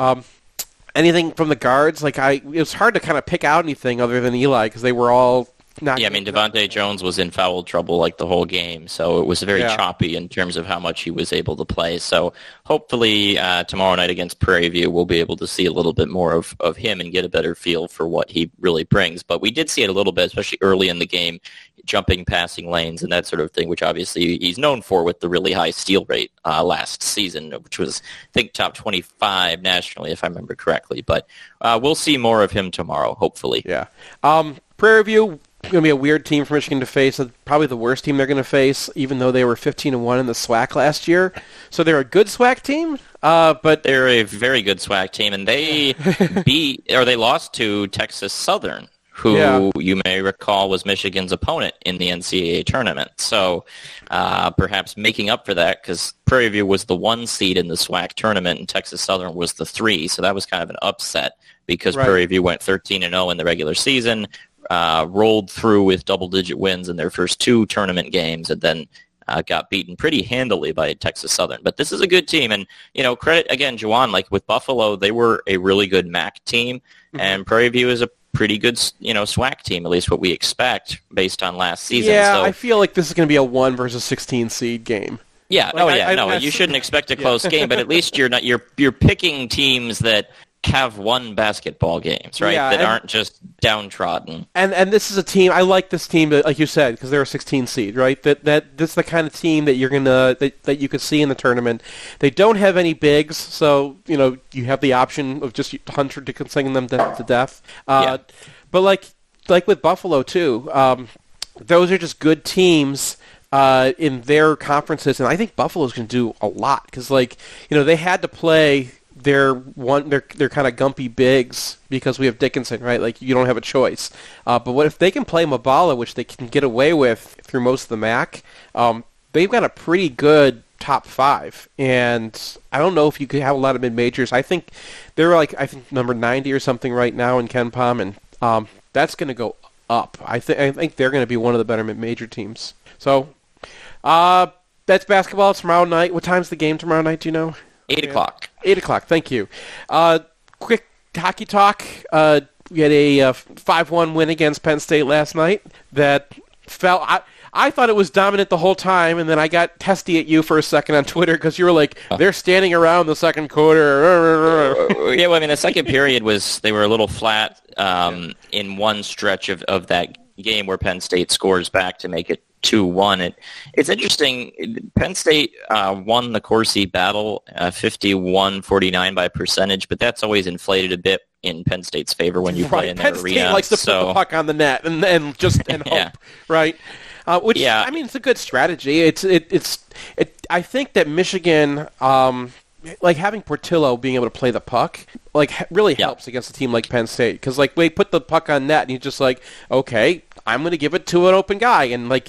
Anything from the guards, it was hard to kind of pick out anything other than Eli because they were all not.
Yeah, Devontae Jones was in foul trouble the whole game, so it was very choppy in terms of how much he was able to play. So hopefully tomorrow night against Prairie View, we'll be able to see a little bit more of him and get a better feel for what he really brings. But we did see it a little bit, especially early in the game, jumping, passing lanes, and that sort of thing, which obviously he's known for with the really high steal rate last season, which was, I think, top 25 nationally, if I remember correctly. But we'll see more of him tomorrow, hopefully.
Yeah. Prairie View, going to be a weird team for Michigan to face. Probably the worst team they're going to face, even though they were 15-1 in the SWAC last year. So they're a good SWAC team, but
they're a very good SWAC team, and they they lost to Texas Southern, who you may recall was Michigan's opponent in the NCAA tournament. So perhaps making up for that, because Prairie View was the 1 seed in the SWAC tournament and Texas Southern was the 3, so that was kind of an upset because Prairie View went 13-0 in the regular season, rolled through with double-digit wins in their first 2 tournament games, and then got beaten pretty handily by Texas Southern. But this is a good team, and credit again, Juwan, with Buffalo, they were a really good MAC team, and Prairie View is a pretty good, SWAC team, at least what we expect based on last season.
Yeah,
so,
I feel like this is going to be a 1 versus 16 seed game.
Yeah, you shouldn't expect a close game, but at least you're picking teams that have won basketball games, right? That aren't just downtrodden.
And this is a team, I like this team, like you said, because they're a 16 seed, right? That this is the kind of team that you're gonna that you could see in the tournament. They don't have any bigs, so you have the option of just Hunter Dickinson them to death. But like with Buffalo too, those are just good teams in their conferences, and I think Buffalo's going to do a lot because they had to play their kind of gumpy bigs because we have Dickinson, right? You don't have a choice. But what if they can play Mabala, which they can get away with through most of the MAC? They've got a pretty good top 5, and I don't know if you could have a lot of mid-majors. I think they're number 90 or something right now in KenPom, and that's going to go up. I think they're going to be one of the better mid-major teams. So that's basketball tomorrow night. What time's the game tomorrow night? Do you know?
8 o'clock.
8 o'clock, thank you. Quick hockey talk. We had a 5-1 win against Penn State last night that fell. I thought it was dominant the whole time, and then I got testy at you for a second on Twitter because you were like, they're standing around the second quarter.
Yeah, well, I mean, the second period they were a little flat in one stretch of that game where Penn State scores back to make it 2-1. It's interesting. Penn State won the Corsi battle 51-49 by percentage, but that's always inflated a bit in Penn State's favor when you play in their arena.
Penn State likes to put the puck on the net and hope,
yeah.
right? Which I mean, it's a good strategy. I think that Michigan, like having Portillo being able to play the puck, like really helps against a team like Penn State because like they put the puck on net and you're just like, okay, I'm going to give it to an open guy, and like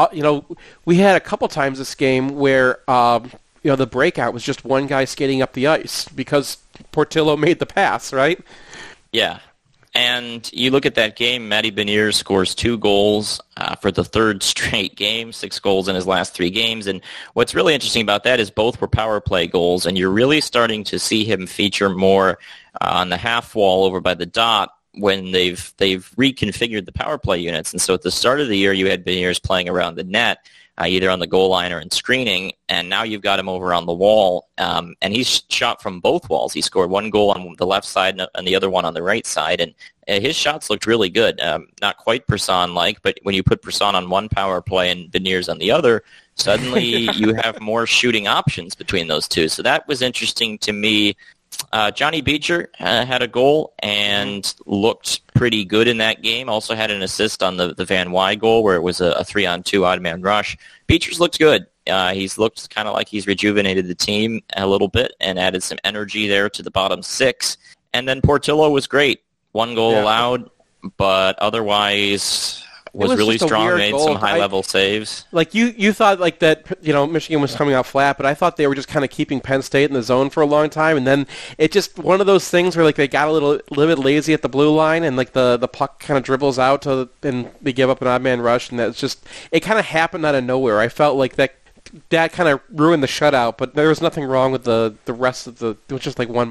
we had a couple times this game where the breakout was just one guy skating up the ice because Portillo made the pass, right?
Yeah. And you look at that game, Matty Beniers scores 2 goals for the third straight game, 6 goals in his last 3 games. And what's really interesting about that is both were power play goals, and you're really starting to see him feature more on the half wall over by the dot when they've reconfigured the power play units. And so at the start of the year, you had Beniers playing around the net, either on the goal line or in screening, and now you've got him over on the wall, and he's shot from both walls. He scored 1 goal on the left side and the other one on the right side, and his shots looked really good. Not quite Brisson-like, but when you put Brisson on one power play and Beniers on the other, suddenly you have more shooting options between those two. So that was interesting to me. Johnny Beecher had a goal and looked pretty good in that game. Also had an assist on the Van Wy goal where it was a 3-on-2 odd-man rush. Beecher's looked good. He's looked kind of like he's rejuvenated the team a little bit and added some energy there to the bottom 6. And then Portillo was great. 1 goal allowed, but otherwise was really strong, made some high-level saves.
Like you thought like that, Michigan was coming out flat, but I thought they were just kind of keeping Penn State in the zone for a long time, and then it just one of those things where like they got a little bit lazy at the blue line, and like the puck kind of dribbles out and they give up an odd man rush, and that's just it kind of happened out of nowhere. I felt like that kind of ruined the shutout, but there was nothing wrong with the rest of it was just like one.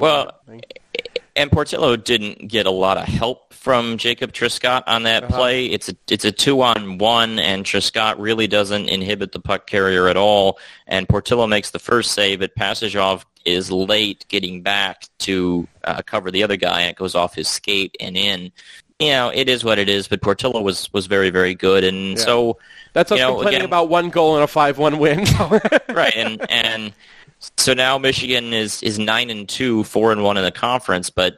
And Portillo didn't get a lot of help from Jacob Triscott on that play. It's a 2-on-1, and Triscott really doesn't inhibit the puck carrier at all. And Portillo makes the first save, but Passagov is late getting back to cover the other guy, and it goes off his skate and in. It is what it is, but Portillo was very, very good. And so
that's us complaining about 1 goal and a 5-1 win.
Right, and so now Michigan is 9-2, 4-1 in the conference, but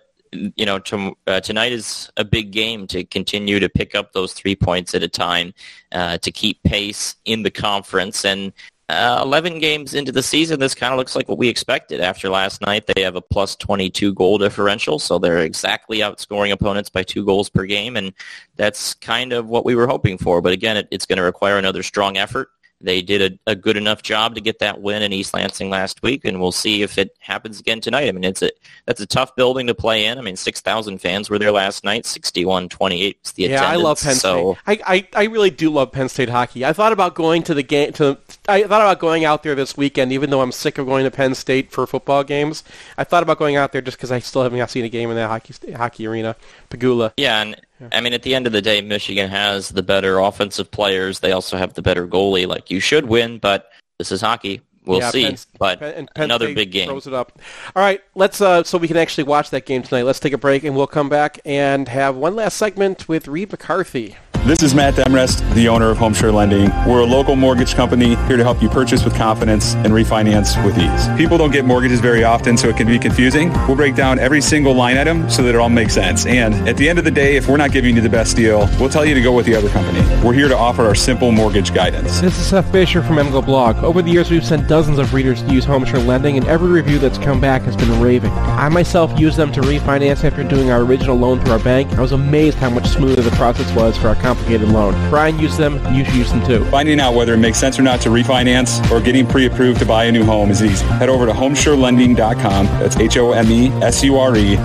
tonight is a big game to continue to pick up those 3 points at a time to keep pace in the conference. And 11 games into the season, this kind of looks like what we expected. After last night, they have a plus 22 goal differential, so they're exactly outscoring opponents by 2 goals per game, and that's kind of what we were hoping for. But again, it's going to require another strong effort. They did a good enough job to get that win in East Lansing last week, and we'll see if it happens again tonight. I mean, that's a tough building to play in. I mean, 6,000 fans were there last night. 61-28 was the attendance.
Yeah, I love Penn State. I really do love Penn State hockey. I thought about going to the game. I thought about going out there this weekend, even though I'm sick of going to Penn State for football games. I thought about going out there just because I still haven't seen a game in that hockey arena, Pagula.
Yeah, and I mean, at the end of the day, Michigan has the better offensive players. They also have the better goalie. Like, you should win, but this is hockey. We'll see. Penn another
State
big game.
Throws it up. All right, let's so we can actually watch that game tonight. Let's take a break, and we'll come back and have one last segment with Reed McCarthy.
This is Matt Demrest, the owner of HomeSure Lending. We're a local mortgage company here to help you purchase with confidence and refinance with ease. People don't get mortgages very often, so it can be confusing. We'll break down every single line item so that it all makes sense. And at the end of the day, if we're not giving you the best deal, we'll tell you to go with the other company. We're here to offer our simple mortgage guidance.
This is Seth Fisher from MGO Blog. Over the years, we've sent dozens of readers to use HomeSure Lending, and every review that's come back has been raving. I myself used them to refinance after doing our original loan through our bank. I was amazed how much smoother the process was for our complicated loan. Brian used them, you should use them too.
Finding out whether it makes sense or not to refinance or getting pre-approved to buy a new home is easy. Head over to HomeSureLending.com, that's HOMESURE,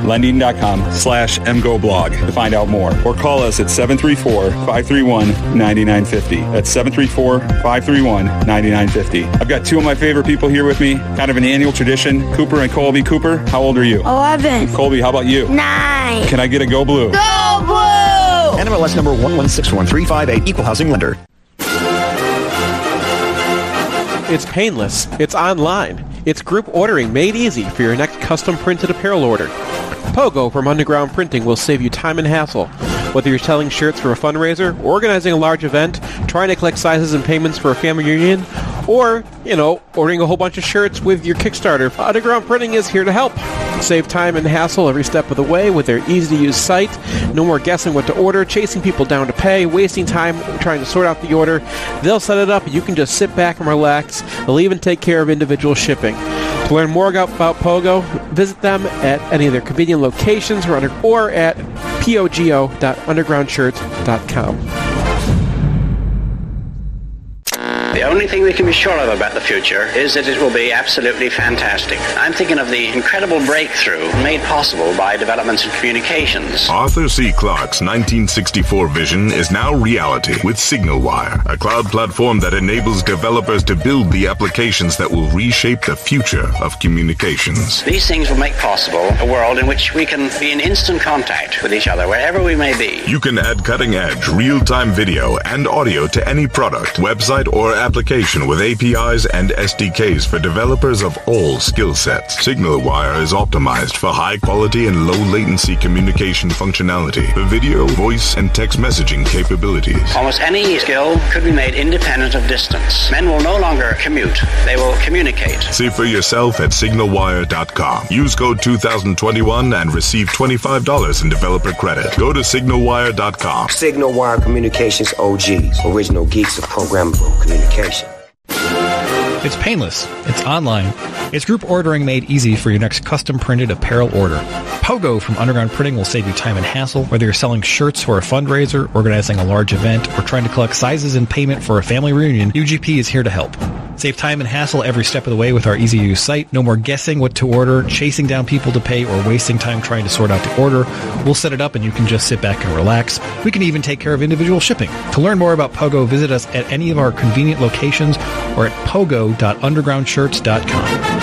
lending.com/MGOblog to find out more. Or call us at 734-531-9950. That's 734-531-9950. I've got 2 of my favorite people here with me, kind of an annual tradition, Cooper and Colby. Cooper, how old are you?
11.
Colby, how about you?
9.
Can I get a Go Blue?
Go Blue!
NMLS number 1161-358, Equal Housing Lender.
It's painless. It's online. It's group ordering made easy for your next custom printed apparel order. Pogo from Underground Printing will save you time and hassle. Whether you're selling shirts for a fundraiser, organizing a large event, trying to collect sizes and payments for a family reunion, or, ordering a whole bunch of shirts with your Kickstarter, Underground Printing is here to help. Save time and hassle every step of the way with their easy-to-use site. No more guessing what to order, chasing people down to pay, wasting time trying to sort out the order. They'll set it up, and you can just sit back and relax. They'll even take care of individual shipping. To learn more about Pogo, visit them at any of their convenient locations or at pogo.undergroundshirts.com.
The only thing we can be sure of about the future is that it will be absolutely fantastic. I'm thinking of the incredible breakthrough made possible by developments in communications.
Arthur C. Clarke's 1964 vision is now reality with SignalWire, a cloud platform that enables developers to build the applications that will reshape the future of communications.
These things will make possible a world in which we can be in instant contact with each other wherever we may be.
You can add cutting-edge, real-time video and audio to any product, website, or application with APIs and SDKs for developers of all skill sets. SignalWire is optimized for high-quality and low-latency communication functionality for video, voice, and text messaging capabilities.
Almost any skill could be made independent of distance. Men will no longer commute. They will communicate.
See for yourself at signalwire.com. Use code 2021 and receive $25 in developer credit. Go to signalwire.com.
SignalWire Communications OGs, original geeks of programmable communication.
It's painless. It's online. It's group ordering made easy for your next custom printed apparel order. Pogo from Underground Printing will save you time and hassle, whether you're selling shirts for a fundraiser, organizing a large event, or trying to collect sizes and payment for a family reunion. UGP is here to help. Save time and hassle every step of the way with our easy-to-use site. No more guessing what to order, chasing down people to pay, or wasting time trying to sort out the order. We'll set it up and you can just sit back and relax. We can even take care of individual shipping. To learn more about Pogo, visit us at any of our convenient locations or at pogo.undergroundshirts.com.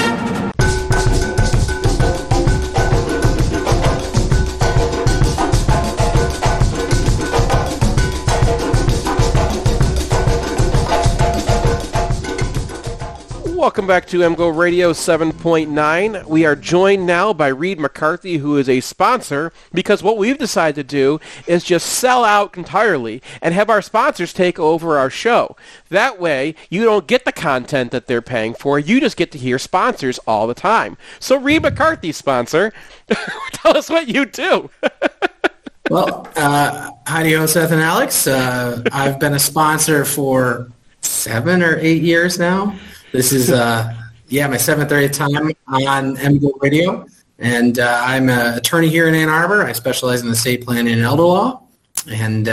Welcome back to MGO Radio 7.9. We are joined now by Reed McCarthy, who is a sponsor, because what we've decided to do is just sell out entirely and have our sponsors take over our show. That way, you don't get the content that they're paying for. You just get to hear sponsors all the time. So, Reed McCarthy, sponsor, tell us what you do.
Well, hi, Seth and Alex. I've been a sponsor for 7 or 8 years now. This is, my 7th or 8th time on MGO Radio, and I'm an attorney here in Ann Arbor. I specialize in estate planning and elder law, and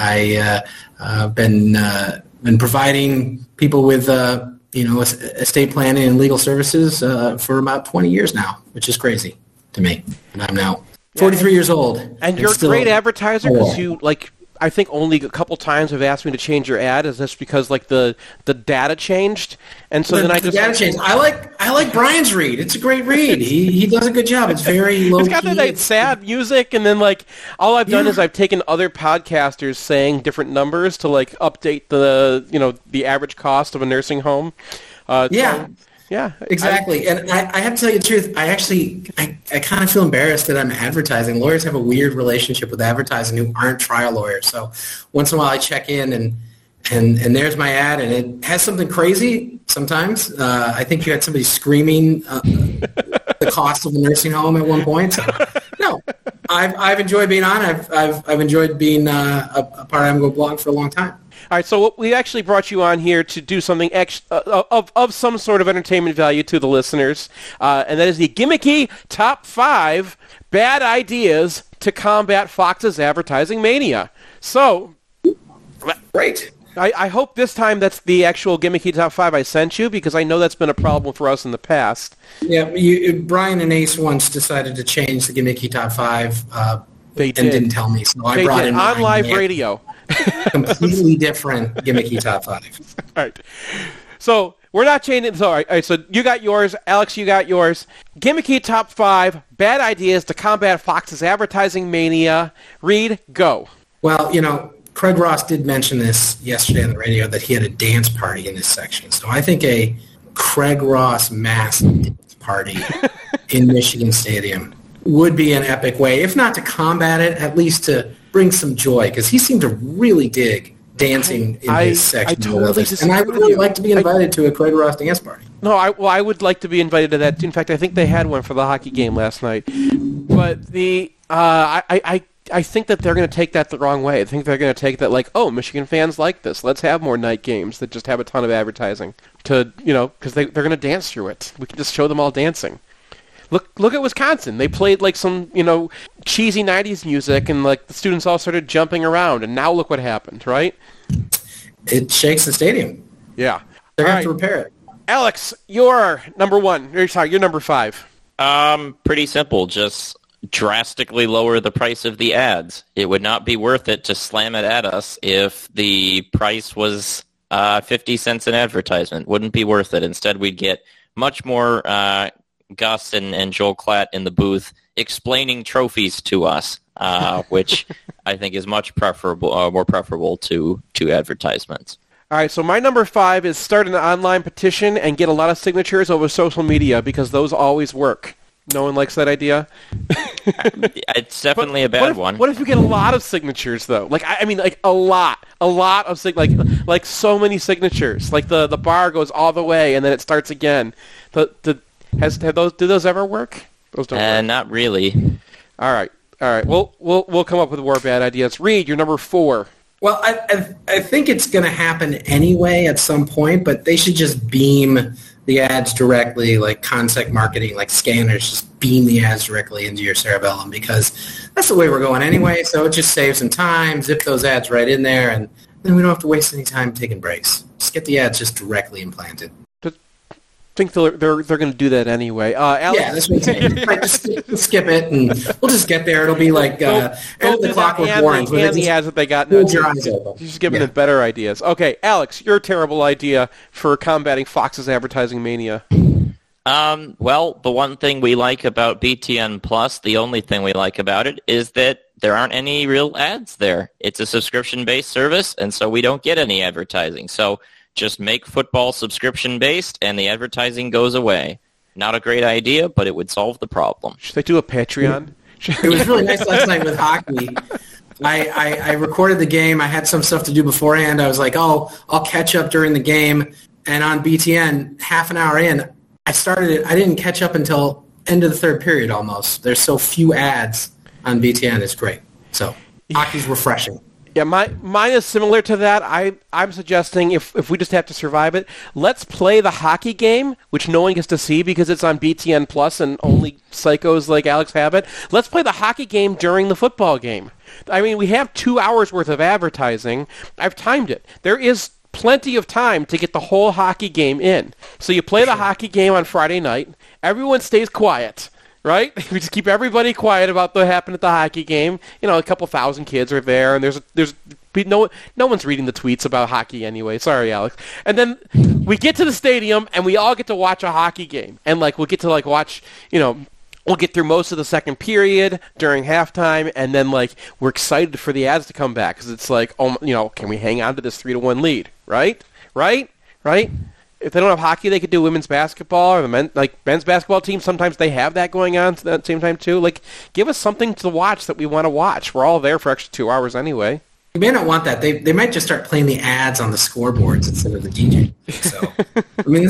I've been providing people with, estate planning and legal services for about 20 years now, which is crazy to me. And I'm now 43 years old.
And you're a great advertiser because you, I think only a couple times have asked me to change your ad. Is this because the data changed? And so then I just
data changed. I like Brian's read. It's a great read. He does a good job. It's very low.
It's got that sad music, and then all I've done is I've taken other podcasters saying different numbers to update the average cost of a nursing home. Yeah,
exactly. And I have to tell you the truth. I kind of feel embarrassed that I'm advertising. Lawyers have a weird relationship with advertising who aren't trial lawyers. So once in a while I check in and there's my ad, and it has something crazy sometimes. I think you had somebody screaming the cost of a nursing home at one point. So, no, I've enjoyed being on. I've enjoyed being a part of MGO Blog for a long time.
All right, so we actually brought you on here to do something of some sort of entertainment value to the listeners, and that is the Gimmicky Top 5 Bad Ideas to Combat Fox's Advertising Mania. So,
great.
I hope this time that's the actual Gimmicky Top 5 I sent you, because I know that's been a problem for us in the past.
Yeah, Brian and Ace once decided to change the Gimmicky Top 5
and
didn't tell me, so I brought in
on live radio.
Completely different Gimmicky Top 5.
All right. So we're not changing. So, all right, so you got yours. Alex, you got yours. Gimmicky Top 5 Bad Ideas to Combat Fox's Advertising Mania. Reed, go.
Well, Craig Ross did mention this yesterday on the radio that he had a dance party in this section. So I think a Craig Ross mass dance party in Michigan Stadium would be an epic way, if not to combat it, at least to bring some joy, because he seemed to really dig dancing in his section.
I totally disagree
and I would really like to be invited to a Craig Ross dance party.
No, I would like to be invited to that. In fact, I think they had one for the hockey game last night. But I think that they're going to take that the wrong way. I think they're going to take that like, oh, Michigan fans like this. Let's have more night games that just have a ton of advertising to, because they're going to dance through it. We can just show them all dancing. Look at Wisconsin. They played like some, cheesy 90s music, and like the students all started jumping around, and now look what happened, right?
It shakes the stadium.
Yeah.
They're going to have to repair it.
Alex, you're number 1. You're number 5.
Pretty simple. Just drastically lower the price of the ads. It would not be worth it to slam it at us if the price was 50 cents an advertisement. Wouldn't be worth it. Instead, we'd get much more Gus and Joel Klatt in the booth explaining trophies to us, which I think is much more preferable to advertisements.
All right, so my number 5 is start an online petition and get a lot of signatures over social media, because those always work. No one likes that idea?
It's definitely a bad one.
What if you get a lot of signatures, though? Like, I mean, like a lot of like so many signatures. Like the bar goes all the way and then it starts again. Do those ever work? Those don't work.
Not really.
All right. We'll come up with more bad ideas. Reed, you're number 4.
Well, I think it's going to happen anyway at some point, but they should just beam the ads directly, like concept marketing, like scanners, just beam the ads directly into your cerebellum, because that's the way we're going anyway. So it just saves some time, zip those ads right in there, and then we don't have to waste any time taking breaks. Just get the ads just directly implanted.
I think they're going to do that anyway. Alex?
Yeah, that's what I'm saying. Just skip it, and we'll just get there. It'll be like the Clockwork Orange.
And the ads that they got.
Hold your eyes open.
You're just giving them better ideas. Okay, Alex, your terrible idea for combating Fox's advertising mania.
Well, the one thing we like about BTN Plus, the only thing we like about it, is that there aren't any real ads there. It's a subscription-based service, and so we don't get any advertising. So just make football subscription-based, and the advertising goes away. Not a great idea, but it would solve the problem.
Should they do a Patreon?
It was really nice last night with hockey. I recorded the game. I had some stuff to do beforehand. I was like, I'll catch up during the game. And on BTN, half an hour in, I started it. I didn't catch up until end of the third period almost. There's so few ads on BTN. It's great. So hockey's refreshing.
Yeah, mine is similar to that. I'm suggesting if we just have to survive it, let's play the hockey game, which no one gets to see because it's on BTN Plus and only psychos like Alex have it. Let's play the hockey game during the football game. I mean, we have 2 hours worth of advertising. I've timed it. There is plenty of time to get the whole hockey game in. So you play the hockey game on Friday night. Everyone stays quiet. Right? We just keep everybody quiet about what happened at the hockey game. A couple thousand kids are there, and there's no one's reading the tweets about hockey anyway. Sorry, Alex. And then we get to the stadium, and we all get to watch a hockey game. And we'll get to watch, we'll get through most of the second period during halftime, and then we're excited for the ads to come back because it's can we hang on to this 3-1 lead? Right? If they don't have hockey, they could do women's basketball or the men's basketball team. Sometimes they have that going on at the same time too. Give us something to watch that we want to watch. We're all there for extra 2 hours anyway.
You may not want that. They might just start playing the ads on the scoreboards instead of the DJ. So, I mean,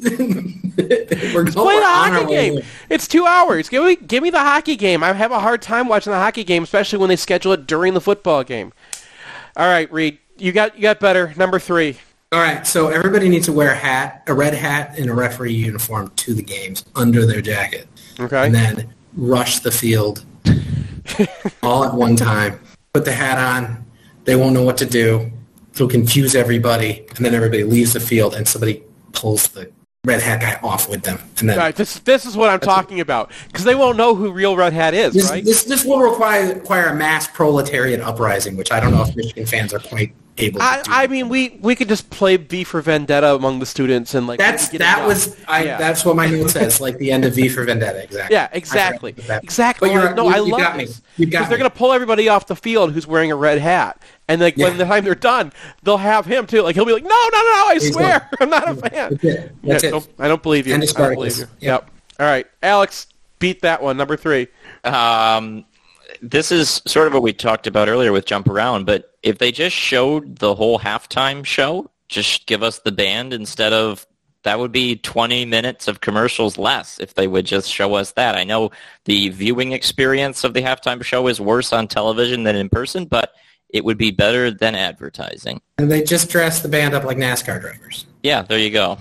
we're going
play the hockey game. It's 2 hours. Give me the hockey game. I have a hard time watching the hockey game, especially when they schedule it during the football game. All right, Reed, you got better. Number 3.
All right, so everybody needs to wear a red hat and a referee uniform to the games under their jacket.
Okay.
And then rush the field all at one time. Put the hat on. They won't know what to do. It'll confuse everybody, and then everybody leaves the field, and somebody pulls the red hat guy off with them. And then
right, this is what I'm talking about, because they won't know who real red hat is, right?
This will require a mass proletariat uprising, which I don't know if Michigan fans are quite able to
I mean, we could just play V for Vendetta among the students and like
that's what my note says, like the end of V for Vendetta, exactly.
Yeah, exactly. Exactly.
But
I
you
love
got
this.
me.
Because they're going to pull everybody off the field who's wearing a red hat. And like when the time they're done, they'll have him too. Like he'll be like, no, I swear, I'm not a fan.
That's it.
I don't believe you.
End of
I don't believe
Spartacus.
you. Yep. All right, Alex, beat that one. Number 3.
This is sort of what we talked about earlier with Jump Around, but if they just showed the whole halftime show, just give us the band instead of, that would be 20 minutes of commercials less if they would just show us that. I know the viewing experience of the halftime show is worse on television than in person, but it would be better than advertising.
And they just dress the band up like NASCAR drivers.
Yeah, there you go.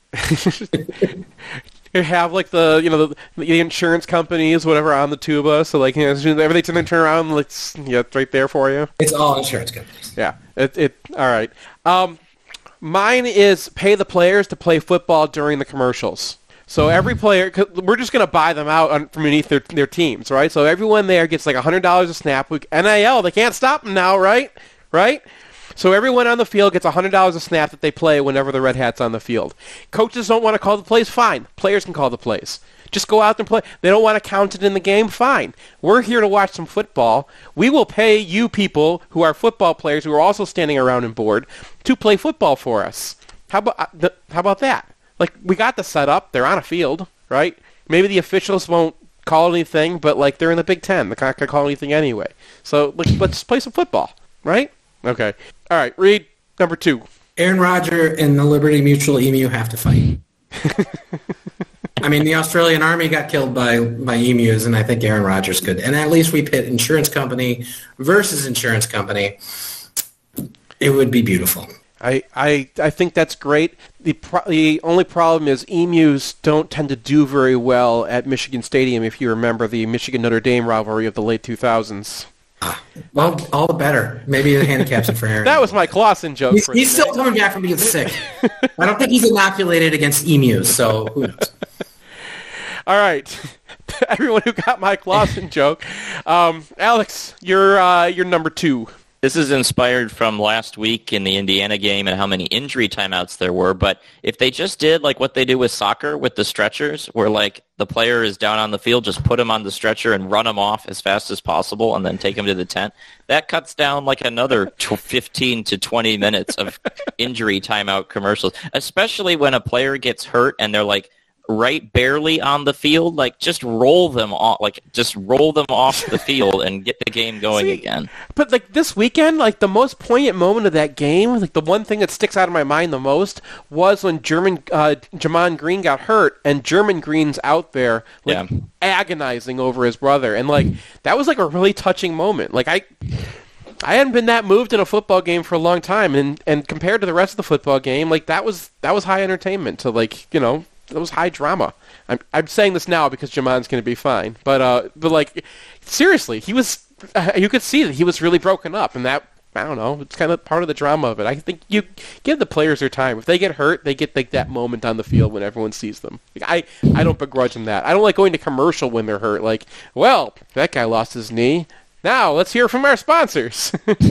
You have like the insurance companies, whatever, on the tuba, so like everything's gonna turn around, like it's right there for you.
It's all insurance companies.
Yeah. All right. Mine is pay the players to play football during the commercials. So every player, we're just going to buy them out from underneath their teams, right? So everyone there gets like $100 a snap. NIL, they can't stop them now, right? Right? So everyone on the field gets $100 a snap that they play whenever the Red Hat's on the field. Coaches don't want to call the plays? Fine. Players can call the plays. Just go out and play. They don't want to count it in the game? Fine. We're here to watch some football. We will pay you people who are football players who are also standing around and bored to play football for us. How about that? Like, we got the setup. They're on a field, right? Maybe the officials won't call anything, but, like, they're in the Big Ten. They're not going to call anything anyway. So, let's play some football, right? Okay. All right, Reed, number 2.
Aaron Rodgers and the Liberty Mutual Emu have to fight. I mean, the Australian Army got killed by emus, and I think Aaron Rodgers could. And at least we pit insurance company versus insurance company. It would be beautiful.
I think that's great. The only problem is emus don't tend to do very well at Michigan Stadium, if you remember the Michigan-Notre Dame rivalry of the late 2000s.
Well, all the better. Maybe the handicaps it for Aaron.
That was my Clausen joke.
He's still coming back from being sick. I don't think he's inoculated against emus, so who knows?
All right. Everyone who got my Clausen joke. Alex, you're number 2.
This is inspired from last week in the Indiana game and how many injury timeouts there were. But if they just did like what they do with soccer with the stretchers, where like the player is down on the field, just put him on the stretcher and run him off as fast as possible and then take him to the tent, that cuts down like another 15 to 20 minutes of injury timeout commercials, especially when a player gets hurt and they're like right barely on the field. Like just roll them off the field and get the game going again.
But like this weekend, like the most poignant moment of that game, like the one thing that sticks out of my mind the most was when Jamon Green got hurt and German Green's out there like agonizing over his brother, and like that was like a really touching moment. Like I hadn't been that moved in a football game for a long time, and compared to the rest of the football game, like that was high entertainment. To like, you know, it was high drama. I'm saying this now because Jamon's going to be fine, but like seriously, he was. You could see that he was really broken up, and that, I don't know, it's kind of part of the drama of it. I think you give the players their time. If they get hurt, they get like that moment on the field when everyone sees them. Like, I don't begrudge them that. I don't like going to commercial when they're hurt. Like, well, that guy lost his knee. Now let's hear from our sponsors.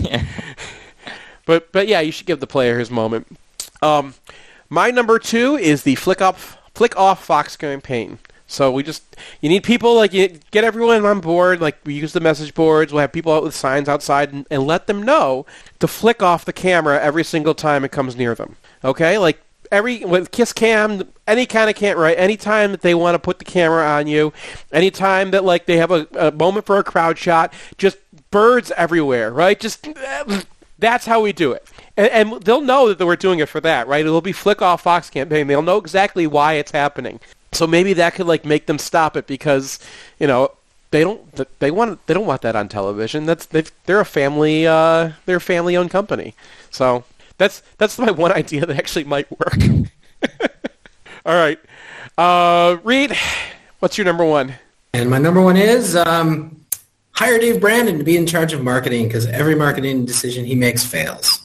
But yeah, you should give the player his moment. My number 2 is the Flick Off Fox campaign. So you need people, like, you get everyone on board, like, we use the message boards, we'll have people out with signs outside, and let them know to flick off the camera every single time it comes near them. Okay? Like, with Kiss Cam, any kind of camera, right? Anytime that they want to put the camera on you, anytime that, like, they have a moment for a crowd shot, just birds everywhere, right? Just, that's how we do it. And they'll know that we're doing it for that, right? It'll be Flick Off Fox campaign. They'll know exactly why it's happening. So maybe that could like make them stop it because, you know, they don't want that on television. They're a family owned company. So that's my one idea that actually might work. All right, Reed, what's your number 1?
And my number 1 is hire Dave Brandon to be in charge of marketing because every marketing decision he makes fails.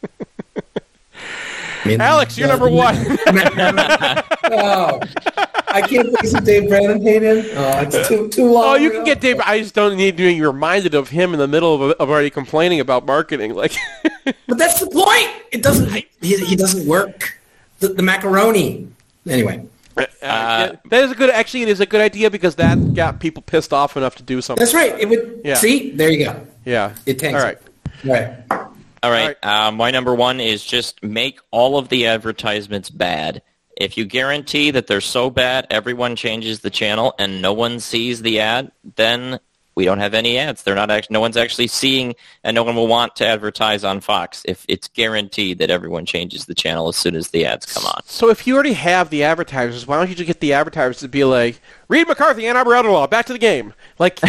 Alex, you're number 1.
Oh, I can't put some Dave Brennan hate in. Oh, it's too long.
Oh, you can get Dave. I just don't need to be reminded of him in the middle of already complaining about marketing. Like,
but that's the point. It doesn't. He doesn't work. The macaroni. Anyway.
That is a good. Actually, it is a good idea because that got people pissed off enough to do something.
That's right. It would. Yeah. See, there you go.
Yeah.
It tanks.
All right.
Right.
All right. My number one is just make all of the advertisements bad. If you guarantee that they're so bad, everyone changes the channel and no one sees the ad, then we don't have any ads. They're not no one's actually seeing, and no one will want to advertise on Fox if it's guaranteed that everyone changes the channel as soon as the ads come on.
So if you already have the advertisers, why don't you just get the advertisers to be like, Reed McCarthy, Ann Arbor Outlaw, back to the game. Like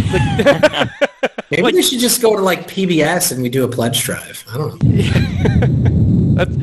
maybe they should just go to like PBS and we do a pledge drive. I don't know.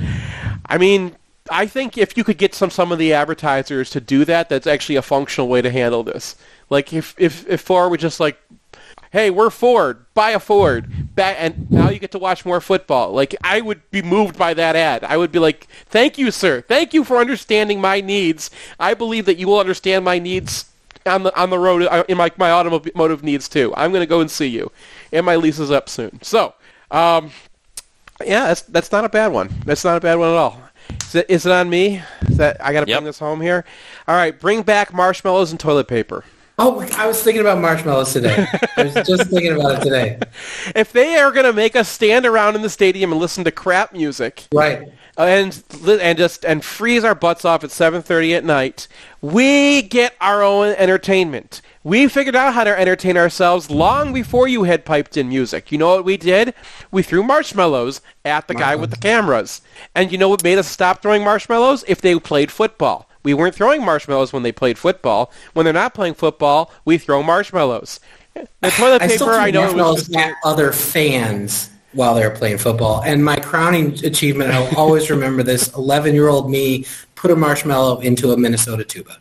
I think if you could get some of the advertisers to do that, that's actually a functional way to handle this. Like if Ford was just like, hey, we're Ford, buy a Ford, and now you get to watch more football. Like, I would be moved by that ad. I would be like, thank you, sir. Thank you for understanding my needs. I believe that you will understand my needs on the road, in my automotive needs too. I'm going to go and see you. And my lease is up soon. So, yeah, that's not a bad one. That's not a bad one at all. Is it on me? I got to bring this home here? All right, bring back marshmallows and toilet paper.
Oh, I was thinking about marshmallows today. I was just thinking about it today.
If they are going to make us stand around in the stadium and listen to crap music,
right,
and freeze our butts off at 7:30 at night, we get our own entertainment. We figured out how to entertain ourselves long before you had piped in music. You know what we did? We threw marshmallows at the guy with the cameras. And you know what made us stop throwing marshmallows? If they played football. We weren't throwing marshmallows when they played football. When they're not playing football, we throw marshmallows. The toilet paper, I know,
marshmallows at other fans while they're playing football. And my crowning achievement, I'll always remember this, 11-year-old me put a marshmallow into a Minnesota tuba.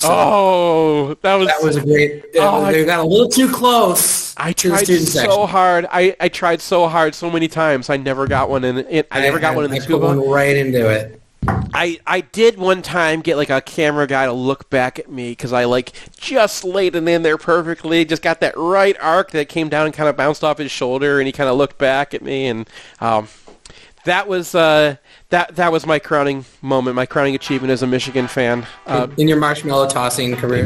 So
that
was a great. They got a little too close.
I tried so hard. I tried so hard so many times. I never got one in it. I never got one in the tuba.
I put one right into it.
I did one time get like a camera guy to look back at me because I like just laid it in there perfectly. Just got that right arc that came down and kind of bounced off his shoulder, and he kind of looked back at me, and that was my crowning moment, my crowning achievement as a Michigan fan.
In your marshmallow tossing career.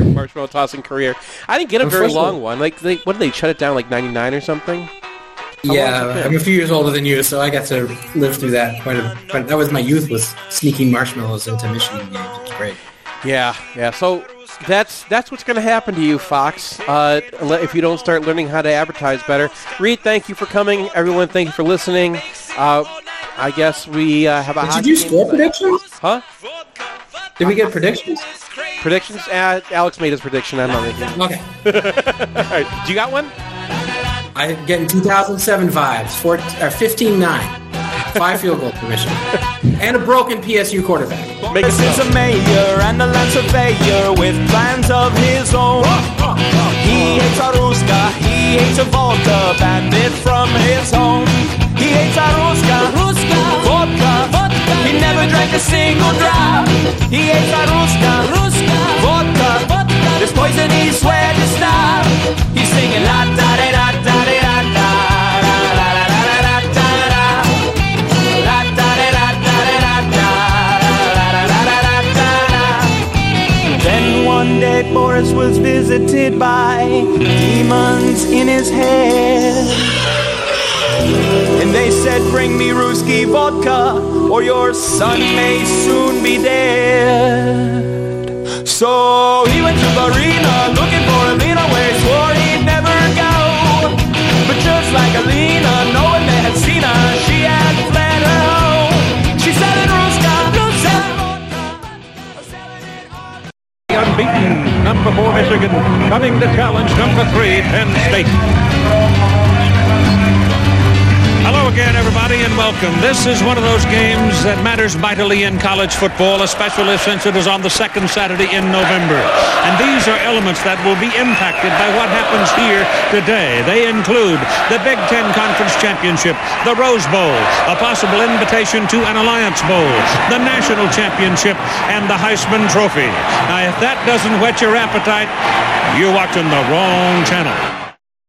I didn't get a very long one. Like, what did they shut it down, like 99 or something?
Yeah, I'm a few years older than you, so I got to live through that. That was my youth, was sneaking marshmallows into Michigan games. It was great.
Yeah. So that's what's going to happen to you, Fox, if you don't start learning how to advertise better. Reed, thank you for coming. Everyone, thank you for listening. I guess we have a
Did you do score predictions?
Huh?
Did we get predictions?
Predictions? Alex made his prediction. I'm not making it.
Okay.
All right. Do you got one?
I'm getting 2007 vibes. 15-9. 5 field goals for Michigan. And a broken PSU quarterback.
Make it a mayor and a land surveyor with plans of his own. He hates a Ruska, he hates a Volta, bandit from his home. He hates a Ruska, vodka. He never drank a single drop. He hates a Ruska, vodka. This poison he swear to stop. He's singing la da da da da da da la la la la la da da la da da da da da la la la la da da. Then one day Boris was visited by demons in his head. And they said, bring me Ruski vodka, or your son may soon be dead. So he went to the arena, looking for Alina, where he swore he'd never go. But just like Alina, no one that had seen her, she had fled her home. She said in Ruska,
unbeaten, number 4 Michigan, coming to challenge number 3 Penn State. Hello,
again, everybody, and welcome. This is one of those games that matters mightily in college football, especially since it is on the second Saturday in November. And these are elements that will be impacted by what happens here today. They include the Big Ten Conference Championship, the Rose Bowl, a possible invitation to an Alliance Bowl, the National Championship, and the Heisman Trophy. Now, if that doesn't whet your appetite, you're watching the wrong channel.